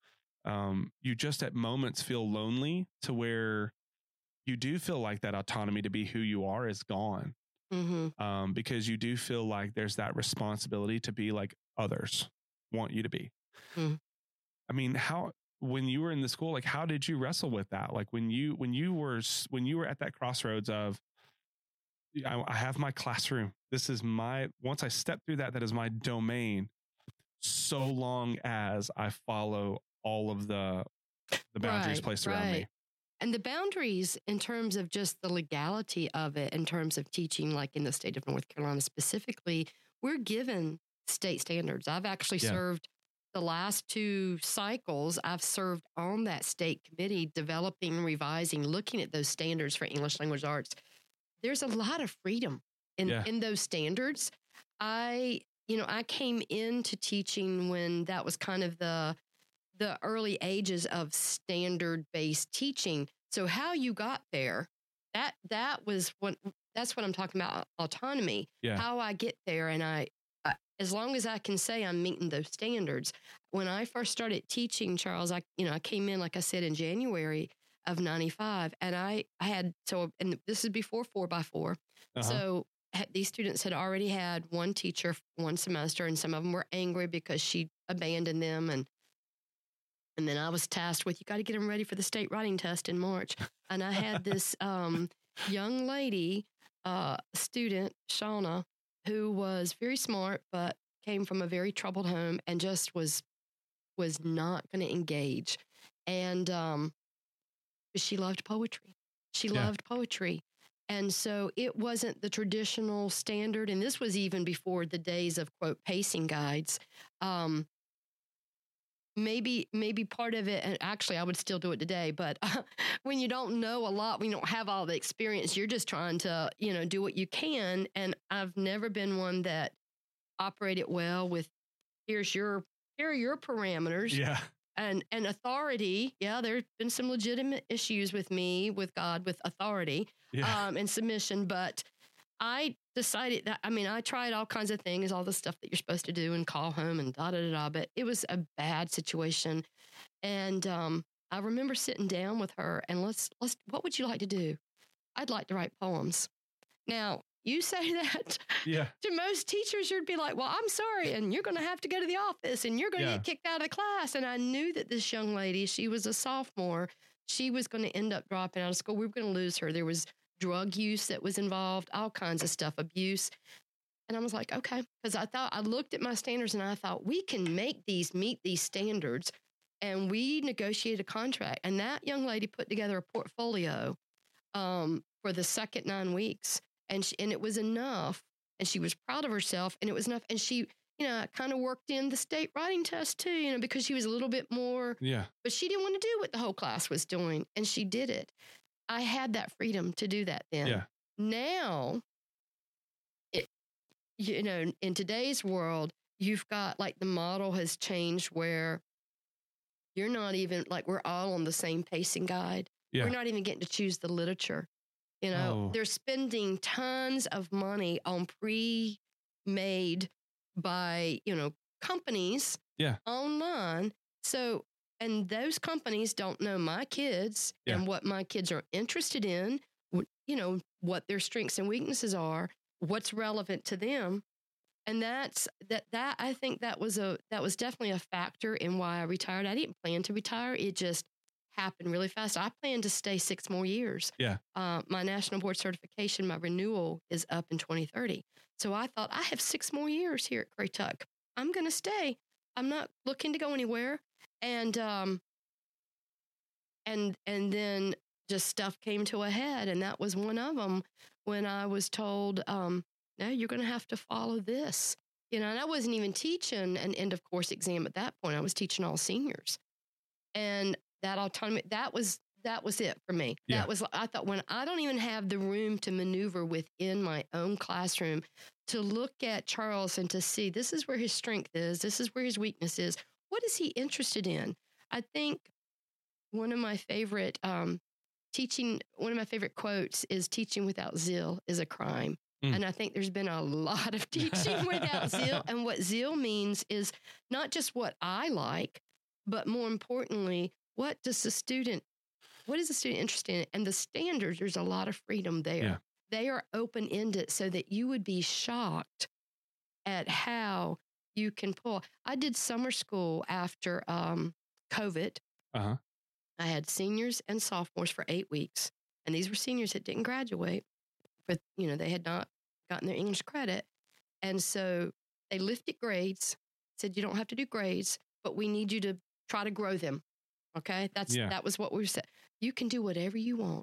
um, you just at moments feel lonely to where you do feel like that autonomy to be who you are is gone. Mm-hmm. Um, because you do feel like there's that responsibility to be like others want you to be. Mm. I mean, how, when you were in the school, like, how did you wrestle with that? Like when you, when you were, when you were at that crossroads of, I, I have my classroom. This is my, once I step through that, that is my domain. So long as I follow all of the, the boundaries Right, placed around me. right. And the boundaries in terms of just the legality of it, in terms of teaching, like in the state of North Carolina specifically, we're given state standards. I've actually Yeah. served the last two cycles. I've served on that state committee, developing, revising, looking at those standards for English language arts. There's a lot of freedom in, Yeah. in those standards. I, you know, I came into teaching when that was kind of the the early ages of standard-based teaching. So how you got there, that that was what that's what I'm talking about, autonomy. Yeah. How I get there, and I, I, as long as I can say I'm meeting those standards. When I first started teaching, Charles, I you know I came in, like I said, in January of ninety-five, and I I had so and this is before four by four, Uh-huh. so these students had already had one teacher one semester, and some of them were angry because she abandoned them. And And then I was tasked with, you got to get them ready for the state writing test in March. And I had this um, young lady, uh, student, Shauna, who was very smart, but came from a very troubled home and just was was not going to engage. And um, she loved poetry. She Yeah. loved poetry. And so it wasn't the traditional standard. And this was even before the days of, quote, pacing guides. Um, Maybe, maybe part of it, and actually I would still do it today, but uh, when you don't know a lot, when you don't have all the experience, you're just trying to, you know, do what you can. And I've never been one that operated well with, here's your, here are your parameters. Yeah. And, and authority. Yeah, there's been some legitimate issues with me, with God, with authority Yeah. um, and submission. But I decided that, I mean, I tried all kinds of things, all the stuff that you're supposed to do and call home and da da da da, but it was a bad situation. And um, I remember sitting down with her and let's, let's, what would you like to do? I'd like to write poems. Now, you say that Yeah. to most teachers, you'd be like, well, I'm sorry. And you're going to have to go to the office and you're going to Yeah. get kicked out of the class. And I knew that this young lady, she was a sophomore. She was going to end up dropping out of school. We were going to lose her. There was drug use that was involved, all kinds of stuff, abuse. And I was like, okay, because I thought, I looked at my standards and I thought, we can make these meet these standards. And we negotiated a contract. And that young lady put together a portfolio um, for the second nine weeks. And she, and it was enough. And she was proud of herself. And it was enough. And she, you know, kind of worked in the state writing test too, you know, because she was a little bit more, Yeah. but she didn't want to do what the whole class was doing. And she did it. I had that freedom to do that then. Yeah. Now, it, you know, in today's world, you've got like the model has changed where you're not even like we're all on the same pacing guide. Yeah. We're not even getting to choose the literature. You know, Oh. they're spending tons of money on pre-made by, you know, companies Yeah. online. So, and those companies don't know my kids Yeah. and what my kids are interested in, wh- you know, what their strengths and weaknesses are, what's relevant to them. And that's that, that I think that was a, that was definitely a factor in why I retired. I didn't plan to retire. It just happened really fast. I plan to stay six more years. Yeah. Uh, my national board certification, my renewal is up in twenty thirty. So I thought I have six more years here at Currituck. I'm going to stay. I'm not looking to go anywhere. And, um, and, and then just stuff came to a head. And that was one of them when I was told, um, no, you're going to have to follow this, you know, and I wasn't even teaching an end of course exam at that point. I was teaching all seniors. And that autonomy, that was, that was it for me. Yeah. That was, I thought when I don't even have the room to maneuver within my own classroom to look at Charles and to see this is where his strength is. This is where his weakness is. What is he interested in? I think one of my favorite um, teaching, one of my favorite quotes is teaching without zeal is a crime. Mm. And I think there's been a lot of teaching without zeal. And what zeal means is not just what I like, But more importantly, what does the student, what is the student interested in? And the standards, there's a lot of freedom there. Yeah. They are open-ended so that you would be shocked at how you can pull. I did summer school after um, COVID. Uh-huh. I had seniors and sophomores for eight weeks. And these were seniors that didn't graduate, but, you know, they had not gotten their English credit. And so they lifted grades, said, you don't have to do grades, but we need you to try to grow them. Okay. That's, Yeah. that was what we said. You can do whatever you want.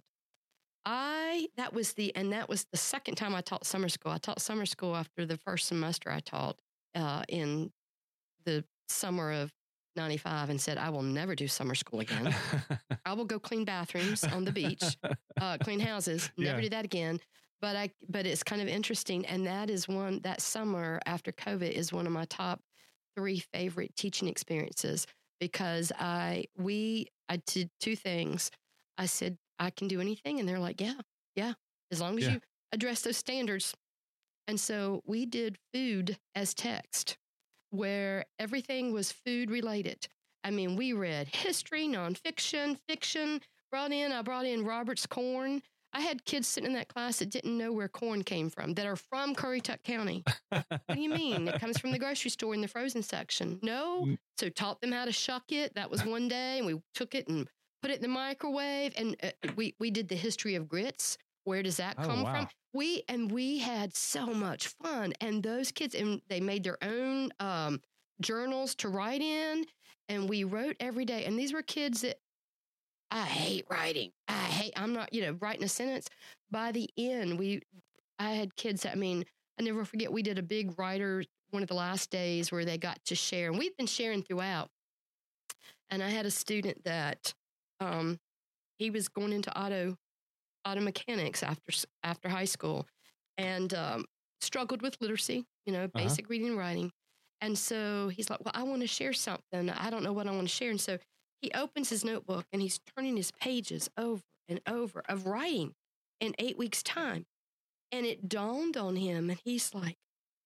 I, that was the, and that was the second time I taught summer school. I taught summer school after the first semester I taught uh, in the summer of ninety-five and said, I will never do summer school again. I will go clean bathrooms on the beach, uh, clean houses, never Yeah. do that again. But I, but it's kind of interesting. And that is one, that summer after COVID is one of my top three favorite teaching experiences because I, we, I did two things. I said, I can do anything. And they're like, yeah, yeah, as long as Yeah. you address those standards. And so we did food as text, where everything was food related. I mean, we read history, nonfiction, fiction, brought in, I brought in Robert's corn. I had kids sitting in that class that didn't know where corn came from, that are from Currituck County. What do you mean? It comes from the grocery store in the frozen section. No. Mm. So taught them how to shuck it. That was one day. And we took it and put it in the microwave. And uh, we, we did the history of grits. Where does that Oh, come wow. from? We, and we had so much fun. And those kids, and they made their own um, journals to write in. And we wrote every day. And these were kids that, I hate writing. I hate, I'm not, you know, writing a sentence. By the end, we, I had kids that, I mean, I never forget, we did a big writer, one of the last days where they got to share, and we've been sharing throughout. And I had a student that, um, he was going into auto, auto mechanics after, after high school and, um, struggled with literacy, you know, basic uh-huh. reading and writing. And so he's like, well, I want to share something. I don't know what I want to share. And so he opens his notebook and he's turning his pages over and over of writing in eight weeks' time. And it dawned on him and he's like,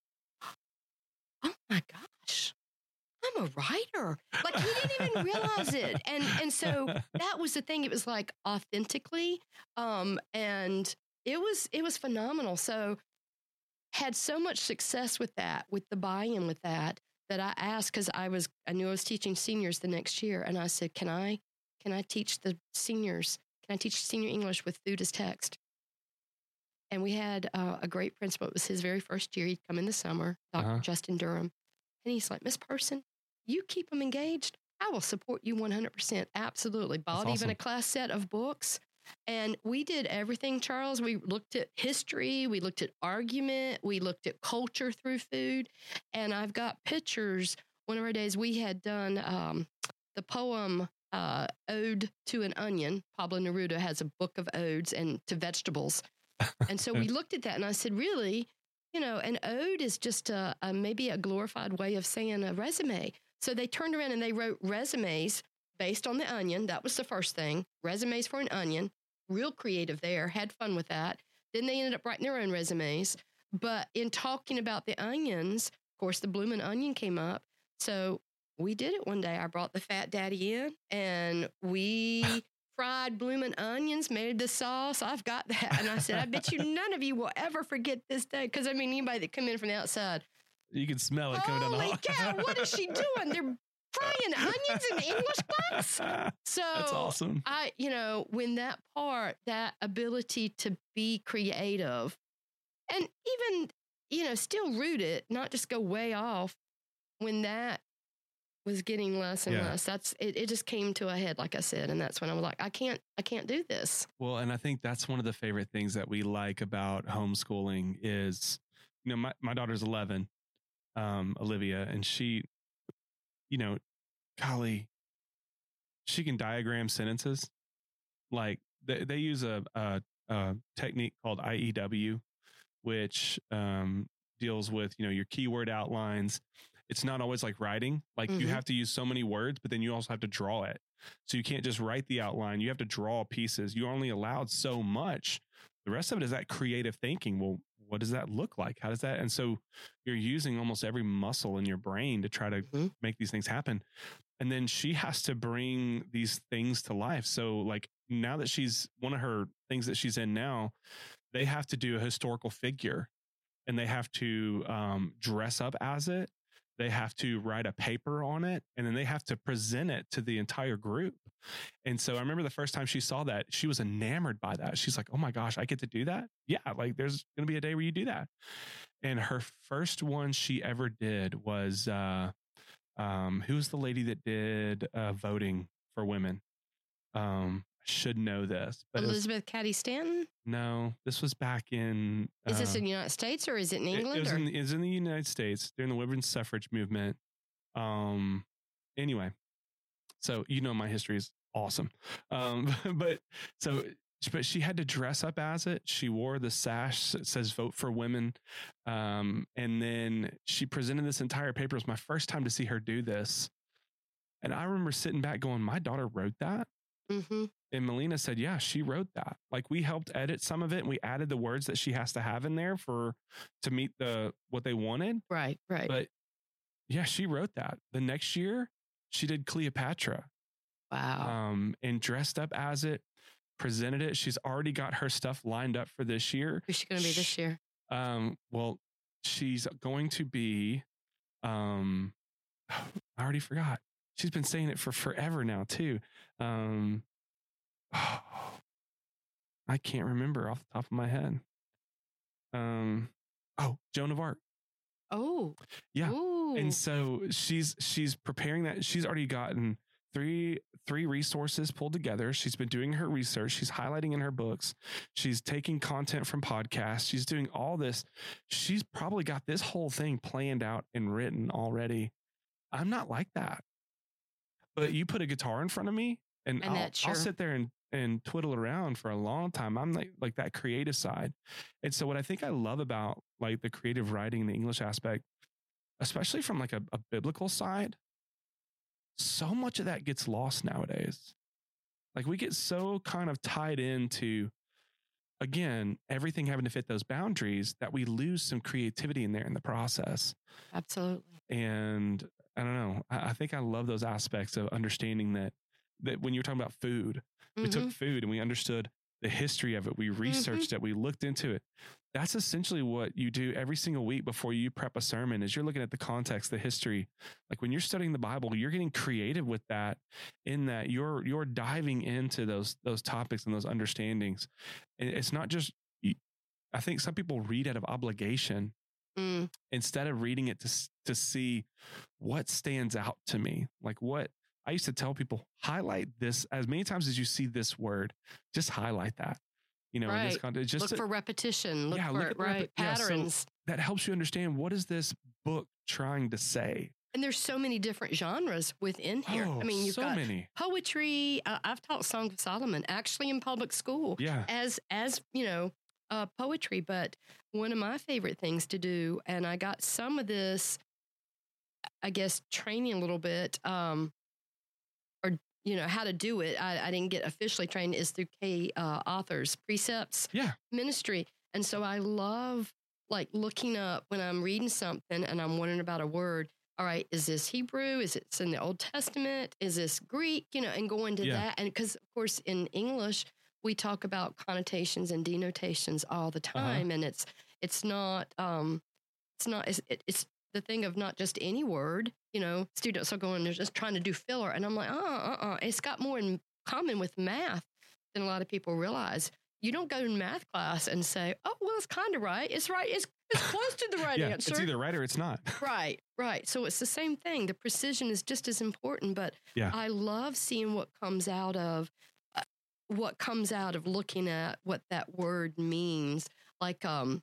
oh my gosh, I'm a writer. Like he didn't even realize it. And and so that was the thing. It was like authentically. Um, and it was it was phenomenal. So had so much success with that, with the buy-in with that. That I asked because I was I knew I was teaching seniors the next year, and I said, "Can I can I teach the seniors? Can I teach senior English with food as text?" And we had uh, a great principal. It was his very first year. He'd come in the summer, Doctor Uh-huh. Justin Durham, and he's like, "Miss Person, you keep them engaged. I will support you one hundred percent. Absolutely." Bought awesome. even a class set of books. And we did everything, Charles. We looked at history. We looked at argument. We looked at culture through food. And I've got pictures. One of our days we had done um, the poem uh, Ode to an Onion. Pablo Neruda has a book of odes and to vegetables. And so we looked at that and I said, really, you know, an ode is just a, a maybe a glorified way of saying a resume. So they turned around and they wrote resumes based on the onion. That was the first thing. Resumes for an onion. Real creative there. Had fun with that. Then they ended up writing their own resumes. But in talking about the onions, of course, the bloomin' onion came up. So we did it one day. I brought the fat daddy in and we fried bloomin' onions, made the sauce. I've got that. And I said, I bet you none of you will ever forget this day. Because, I mean, anybody that come in from the outside. You can smell it coming down the Holy hall. cow, what is she doing? They're frying onions in English class. So That's awesome. I, you know, when that part, that ability to be creative and even, you know, still root it, not just go way off when that was getting less and Yeah. less. That's it, it just came to a head, like I said. And that's when I was like, I can't, I can't do this. Well, and I think that's one of the favorite things that we like about homeschooling is, you know, my, my daughter's eleven, um, Olivia, and she, you know, golly, she can diagram sentences. Like they, they use a, a, a technique called I E W, which um, deals with, you know, your keyword outlines. It's not always like writing. Like Mhm. you have to use so many words, but then you also have to draw it. So you can't just write the outline. You have to draw pieces. You're only allowed so much. The rest of it is that creative thinking. Well, what does that look like? How does that? And so you're using almost every muscle in your brain to try to Mhm. make these things happen. And then she has to bring these things to life. So like now that she's one of her things that she's in now, they have to do a historical figure and they have to um, dress up as it. They have to write a paper on it and then they have to present it to the entire group. And so I remember the first time she saw that, she was enamored by that. She's like, oh my gosh, I get to do that. Yeah. Like there's going to be a day where you do that. And her first one she ever did was, uh, um, who was the lady that did uh, voting for women? Um, I should know this, but Elizabeth Cady Stanton. No, this was back in. Is uh, this in the United States or is it in It, England? it, was or? in, it was in the United States during the women's suffrage movement. Um, anyway, so you know my history is awesome. Um, but so, but she had to dress up as it. She wore the sash that says "Vote for Women," um, and then she presented this entire paper. It was my first time to see her do this, and I remember sitting back going, "My daughter wrote that." Mm-hmm. And Melina said, yeah, she wrote that. Like we helped edit some of it and we added the words that she has to have in there for to meet the what they wanted. Right, right. But yeah, she wrote that. The next year, she did Cleopatra. Wow. Um, and dressed up as it, presented it. She's already got her stuff lined up for this year. Who's she going to be this year? Um, well, she's going to be um I already forgot. She's been saying it for forever now too. Um, oh, I can't remember off the top of my head. Um, oh, Joan of Arc. Oh, yeah. Ooh. And so she's she's preparing that. She's already gotten three three resources pulled together. She's been doing her research. She's highlighting in her books. She's taking content from podcasts. She's doing all this. She's probably got this whole thing planned out and written already. I'm not like that. But you put a guitar in front of me and, And I'll, that's sure. I'll sit there and, and twiddle it around for a long time. I'm like, like that creative side. And so what I think I love about like the creative writing, the English aspect, especially from like a, a biblical side, so much of that gets lost nowadays. Like we get so kind of tied into, again, everything having to fit those boundaries that we lose some creativity in there in the process. Absolutely. And I don't know. I, I think I love those aspects of understanding that, that when you're talking about food, we Mm-hmm. took food and we understood the history of it. We researched it. We looked into it. That's essentially what you do every single week before you prep a sermon is you're looking at the context, the history. Like when you're studying the Bible, you're getting creative with that in that you're, you're diving into those, those topics and those understandings. And it's not just, I think some people read out of obligation Mm. instead of reading it to, to see what stands out to me. Like what I used to tell people, highlight this as many times as you see this word, just highlight that, you know, in this Right. context, just Look to- for repetition. Look yeah, for look at the right repe- yeah, so- patterns. that helps you understand what is this book trying to say. And there's so many different genres within here. Oh, I mean, you've so got many. poetry. Uh, I've taught Song of Solomon actually in public school Yeah. as as you know uh, poetry. But one of my favorite things to do, and I got some of this, I guess, training a little bit, um, or you know how to do it. I, I didn't get officially trained is through K uh, Authors Precepts Yeah. Ministry, and so I love like looking up when I'm reading something and I'm wondering about a word. All right, is this Hebrew? Is it in the Old Testament? Is this Greek? You know, and going to Yeah. that. And because, of course, in English, we talk about connotations and denotations all the time. And it's it's not, um, it's not, it's, it, it's the thing of not just any word. You know, students are going, they're just trying to do filler. And I'm like, uh uh uh. It's got more in common with math than a lot of people realize. You don't go to math class and say, oh, well, it's kind of right. It's right. It's, it's close to the right yeah. answer. It's either right or it's not. Right, right. So it's the same thing. The precision is just as important, but Yeah. I love seeing what comes out of uh, what comes out of looking at what that word means. Like, um,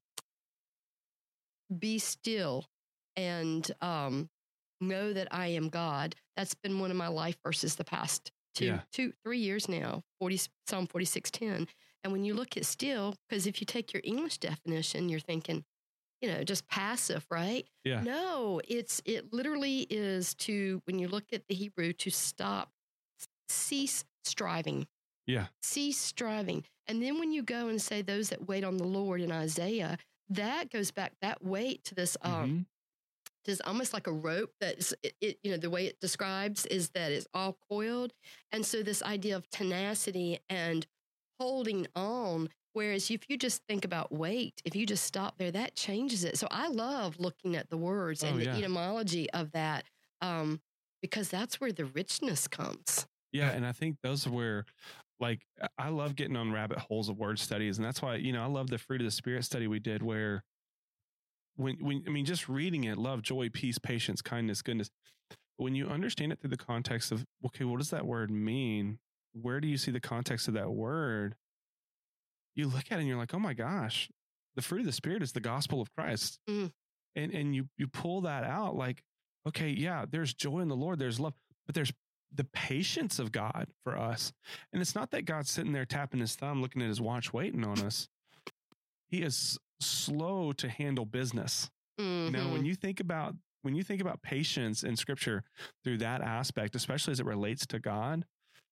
be still and um, know that I am God. That's been one of my life verses the past two, Yeah. two, three years now. Forty Psalm forty-six ten. And when you look at still, because if you take your English definition, you're thinking, you know, just passive, right? Yeah. No, it's it literally is to, when you look at the Hebrew, to stop, cease striving, Yeah. cease striving. And then when you go and say those that wait on the Lord in Isaiah, that goes back, that wait to this, um, Mhm. is almost like a rope that's it, it, you know, the way it describes is that it's all coiled. And so this idea of tenacity and holding on, whereas if you just think about weight, if you just stop there, that changes it. So I love looking at the words Oh, and the yeah. etymology of that, um, because that's where the richness comes. Yeah. And I think those are where, like, I love getting on rabbit holes of word studies. And that's why, you know, I love the fruit of the spirit study we did where when, when, I mean, just reading it, love, joy, peace, patience, kindness, goodness. When you understand it through the context of, okay, what does that word mean? Where do you see the context of that word? You look at it and you're like, oh my gosh, the fruit of the spirit is the gospel of Christ. Mm. And, and you, you pull that out like, okay, yeah, there's joy in the Lord, there's love, but there's the patience of God for us. And it's not that God's sitting there tapping his thumb, looking at his watch, waiting on us. He is slow to handle business. Mm-hmm. You know, when you think about, when you think about patience in scripture through that aspect, especially as it relates to God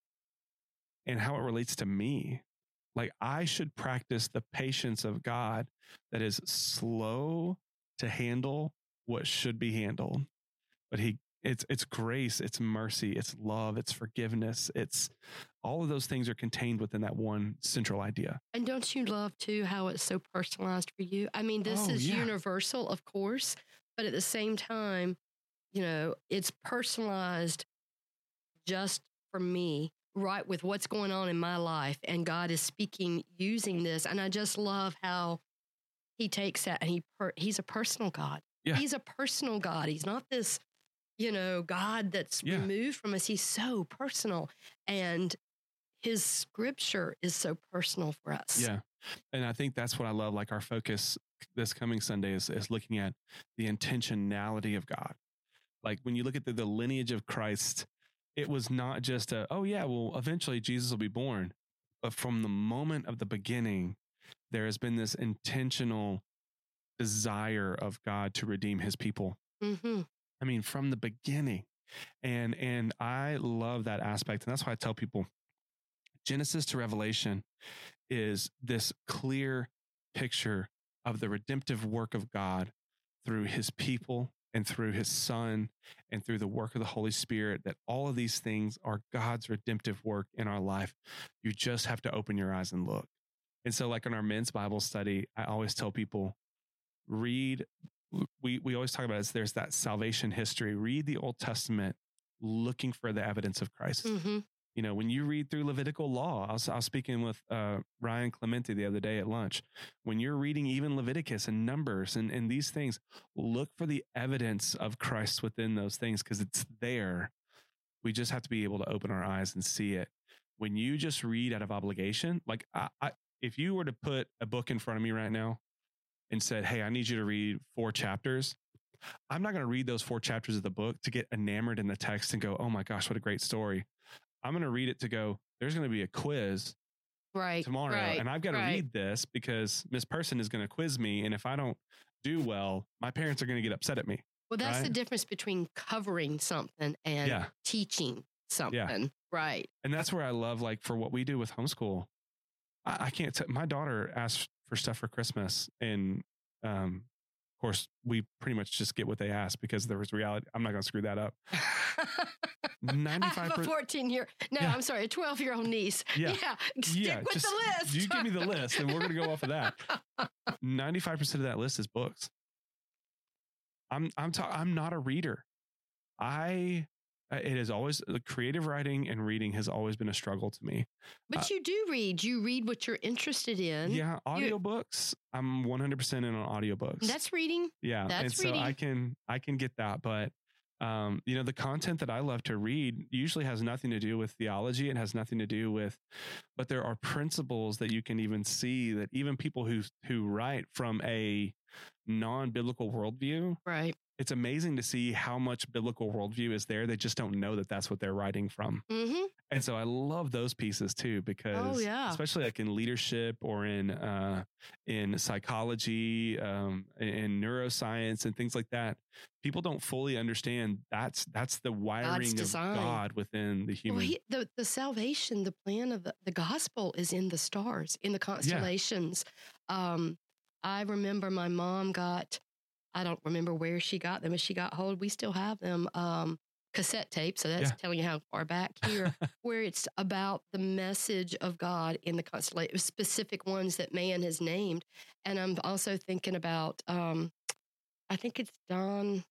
and how it relates to me, like I should practice the patience of God that is slow to handle what should be handled. But he, it's, it's grace, it's mercy, it's love, it's forgiveness. It's all of those things are contained within that one central idea. And don't you love too how it's so personalized for you? I mean, this Oh, is yeah. universal, of course, but at the same time, you know, it's personalized just for me, right, with what's going on in my life. And God is speaking using this. And I just love how he takes that and he per, he's a personal God. Yeah. He's a personal God. He's not this, you know, God that's Yeah. removed from us. He's so personal. And his scripture is so personal for us. Yeah. And I think that's what I love. Like our focus this coming Sunday is, is looking at the intentionality of God. Like when you look at the, the lineage of Christ, it was not just a, oh yeah, well, eventually Jesus will be born. But from the moment of the beginning, there has been this intentional desire of God to redeem his people. Mm-hmm. I mean, from the beginning. And, and I love that aspect. And that's why I tell people Genesis to Revelation is this clear picture of the redemptive work of God through his people and through his son and through the work of the Holy Spirit, that all of these things are God's redemptive work in our life. You just have to open your eyes and look. And so like in our men's Bible study, I always tell people, read, we, we always talk about it, there's that salvation history, read the Old Testament, looking for the evidence of Christ. Mm-hmm. You know, when you read through Levitical law, I was, I was speaking with uh, Ryan Clemente the other day at lunch. When you're reading even Leviticus and Numbers and, and these things, look for the evidence of Christ within those things because it's there. We just have to be able to open our eyes and see it. When you just read out of obligation, like I, I, if you were to put a book in front of me right now and said, hey, I need you to read four chapters, I'm not going to read those four chapters of the book to get enamored in the text and go, oh my gosh, what a great story. I'm going to read it to go, there's going to be a quiz right, tomorrow. Right, and I've got to right. read this because Miss Person is going to quiz me. And if I don't do well, my parents are going to get upset at me. Well, that's right? the difference between covering something and Yeah. teaching something. Yeah. Right. And that's where I love, like for what we do with homeschool, I, I can't, t- my daughter asked for stuff for Christmas and, um, of course, we pretty much just get what they ask because there was reality. I'm not going to screw that up. ninety-five I have a fourteen year, no, Yeah. I'm sorry, a twelve year old niece. Yeah. Yeah. Stick Yeah, with just- the list. You give me the list and we're going to go off of that. ninety-five percent of that list is books. I'm, I'm, ta- I'm not a reader. I, it is always the creative writing and reading has always been a struggle to me. But Uh, you do read. You read what you're interested in. Yeah. Audiobooks. I'm one hundred percent in on audiobooks. That's reading. Yeah. That's and so reading. I can, I can get that, but um, you know, the content that I love to read usually has nothing to do with theology. It has nothing to do with, but there are principles that you can even see that even people who, who write from a non-biblical worldview, Right. it's amazing to see how much biblical worldview is there. They just don't know that that's what they're writing from. Mm-hmm. And so I love those pieces too, because Oh, yeah. especially like in leadership or in, uh, in psychology, um, in neuroscience and things like that, people don't fully understand that's, that's the wiring of design. God within the human. Well, he, the, the salvation, the plan of the, the gospel is in the stars, in the constellations. Um, I remember my mom got I don't remember where she got them. If she got hold, we still have them. Um, cassette tape. So that's Yeah. telling you how far back here, where it's about the message of God in the constellation, specific ones that man has named. And I'm also thinking about, um, I think it's Don,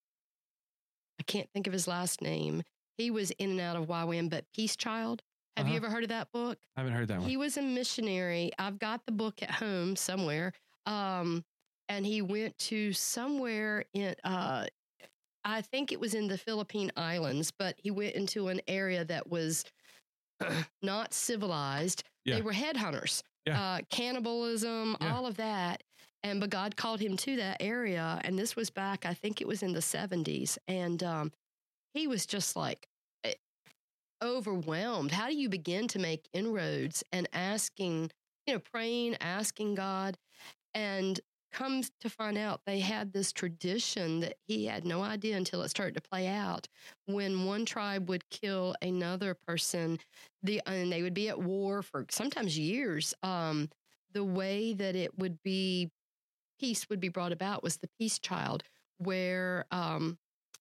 I can't think of his last name. He was in and out of Y WAM, but Peace Child. Have Uh-huh. you ever heard of that book? I haven't heard that one. He was a missionary. I've got the book at home somewhere. Um, and he went to somewhere in, uh, I think it was in the Philippine Islands, but he went into an area that was not civilized. Yeah. They were headhunters, Yeah. uh, cannibalism, Yeah. all of that. And but God called him to that area. And this was back, I think it was in the seventies. And um, he was just like eh, overwhelmed. How do you begin to make inroads and asking, you know, praying, asking God? And comes to find out they had this tradition that he had no idea until it started to play out. When one tribe would kill another person, the and they would be at war for sometimes years. Um, the way that it would be, peace would be brought about was the peace child, where um,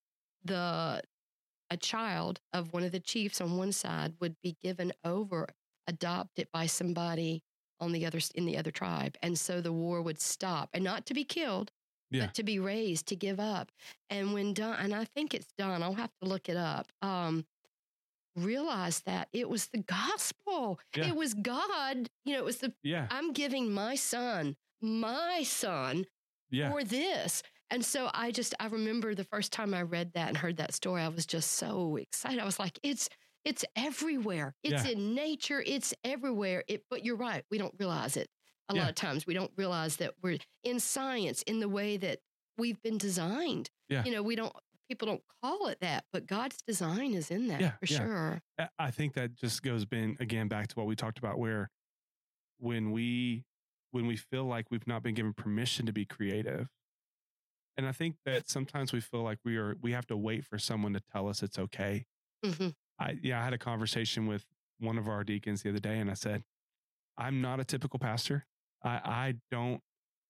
the a child of one of the chiefs on one side would be given over, adopted by somebody on the other in the other tribe, and so the war would stop, and not to be killed, Yeah. but to be raised, to give up. And when Don, and I think it's Don, I'll have to look it up. Um, realized that it was the gospel. Yeah. It was God. You know, it was the Yeah. I'm giving my son, my son, Yeah. for this. And so I just, I remember the first time I read that and heard that story, I was just so excited. I was like, it's, it's everywhere. It's Yeah. in nature. It's everywhere. It, but you're right. We don't realize it. A Yeah. lot of times we don't realize that we're in science in the way that we've been designed. Yeah. You know, we don't, people don't call it that, but God's design is in that Yeah, for yeah. sure. I- I think that just goes been again back to what we talked about, where when we when we feel like we've not been given permission to be creative, and I think that sometimes we feel like we are we have to wait for someone to tell us it's okay. hmm I yeah, I had a conversation with one of our deacons the other day, and I said, I'm not a typical pastor. I I don't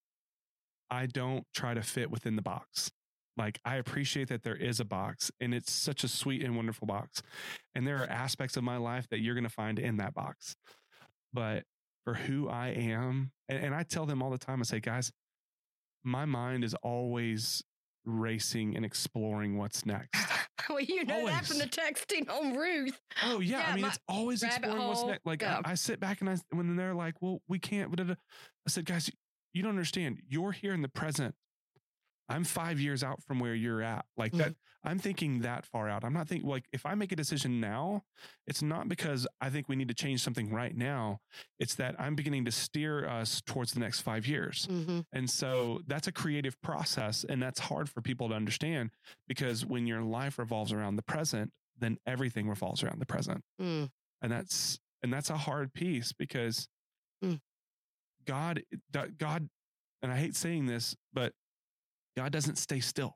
I don't try to fit within the box. Like, I appreciate that there is a box, and it's such a sweet and wonderful box. And there are aspects of my life that you're going to find in that box. But for who I am, and, and I tell them all the time, I say, guys, my mind is always racing and exploring what's next. Well, you know that from the Always. texting on Ruth. Oh yeah, Yeah, I mean my it's always rabbit exploring what's hole, next. Like yeah. I, I sit back and I when they're like, "Well, we can't." Blah, blah, blah. I said, "Guys, you don't understand. You're here in the present. I'm five years out from where you're at. Like that. I'm thinking that far out. I'm not thinking like if I make a decision now, it's not because I think we need to change something right now. It's that I'm beginning to steer us towards the next five years. hmm And so that's a creative process, and that's hard for people to understand because when your life revolves around the present, then everything revolves around the present. Mm. And that's and that's a hard piece because Mm. God God and I hate saying this, but God doesn't stay still.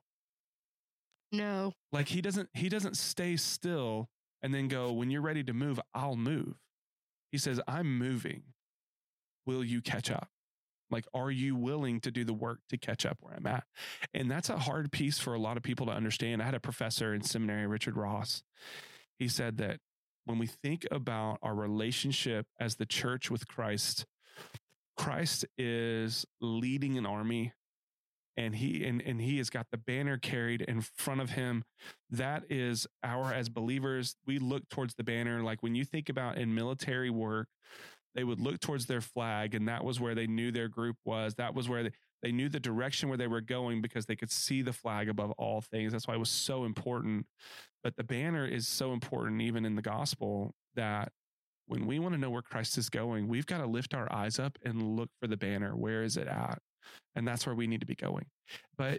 No. Like he doesn't he doesn't stay still and then go, when you're ready to move, I'll move. He says, I'm moving. Will you catch up? Like, are you willing to do the work to catch up where I'm at? And that's a hard piece for a lot of people to understand. I had a professor in seminary, Richard Ross. He said that when we think about our relationship as the church with Christ, Christ is leading an army. And he and, and he has got the banner carried in front of him. That is our, as believers, we look towards the banner. Like when you think about in military work, they would look towards their flag, and that was where they knew their group was. That was where they, they knew the direction where they were going because they could see the flag above all things. That's why it was so important. But the banner is so important even in the gospel that when we want to know where Christ is going, we've got to lift our eyes up and look for the banner. Where is it at? And that's where we need to be going. But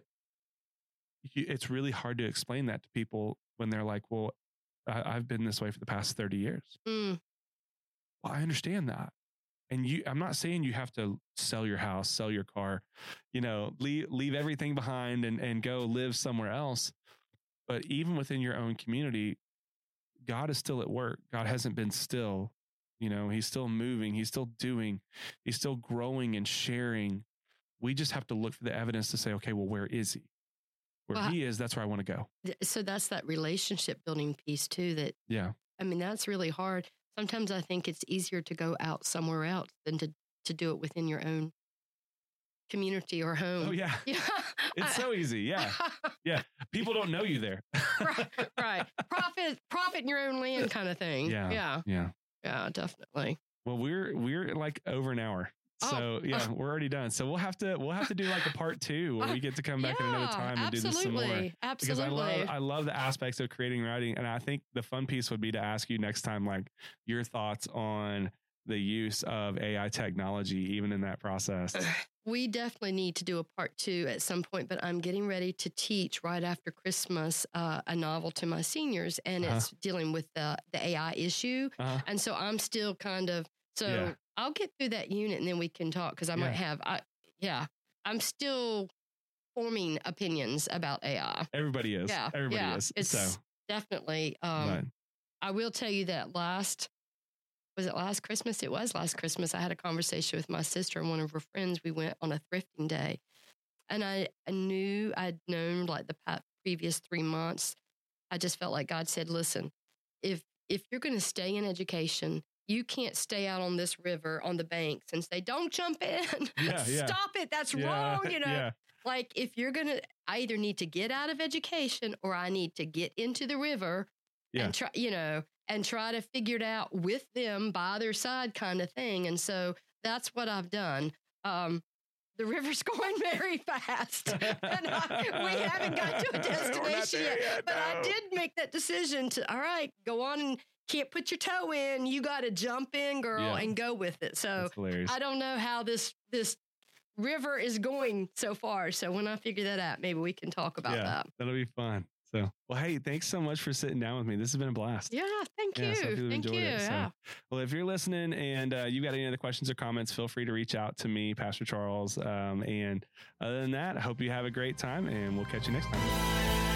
it's really hard to explain that to people when they're like, well, I've been this way for the past thirty years. Mm. Well, I understand that. And you, I'm not saying you have to sell your house, sell your car, you know, leave, leave everything behind and, and go live somewhere else. But even within your own community, God is still at work. God hasn't been still, you know, he's still moving. He's still doing, he's still growing and sharing. We just have to look for the evidence to say, okay, well, where is he? where Well, he is, that's where I want to go. th- so that's that relationship building piece too. That Yeah. I mean, that's really hard. Sometimes I think it's easier to go out somewhere else than to to do it within your own community or home. Oh, yeah. Yeah. It's so easy. Yeah. Yeah. People don't know you there. right, right. Profit, profit in your own land kind of thing. Yeah. Yeah. Yeah. Yeah, definitely. Well, we're we're like over an hour. Oh. So yeah, we're already done. So we'll have to we'll have to do like a part two where we get to come back yeah, at another time and do this some more. Absolutely. Because I Absolutely. love I love the aspects of creating writing. And I think the fun piece would be to ask you next time, like your thoughts on the use of A I technology, even in that process. We definitely need to do a part two at some point, but I'm getting ready to teach right after Christmas uh, a novel to my seniors, and Uh-huh. it's dealing with the, the A I issue. Uh-huh. And so I'm still kind of, so Yeah. I'll get through that unit and then we can talk because I might Yeah. have, I yeah, I'm still forming opinions about A I. Everybody is. Yeah. Everybody yeah, is. It's So definitely, um, but, I will tell you that last, was it last Christmas? It was last Christmas. I had a conversation with my sister and one of her friends. We went on a thrifting day. And I, I knew I'd known like the pa- previous three months. I just felt like God said, listen, if if you're going to stay in education, you can't stay out on this river on the banks and say, don't jump in. Yeah, yeah. Stop it. That's yeah, wrong. You know, Yeah. like if you're going to, I either need to get out of education or I need to get into the river Yeah. and try, you know, and try to figure it out with them by their side kind of thing. And so that's what I've done. Um, the river's going very fast. and I, we haven't got to a destination yet, yet, But I no. did make that decision to, all right, go on and can't put your toe in. You got to jump in, girl, Yeah. and go with it. So That's hilarious. I don't know how this, this river is going so far. So when I figure that out, maybe we can talk about yeah, that. that'll be fun. So, well, hey, thanks so much for sitting down with me. This has been a blast. Yeah, thank Yeah, you. so I hope you Thank you. enjoyed it. So, Yeah. well, if you're listening and uh, you got any other questions or comments, feel free to reach out to me, Pastor Charles. Um, and other than that, I hope you have a great time and we'll catch you next time.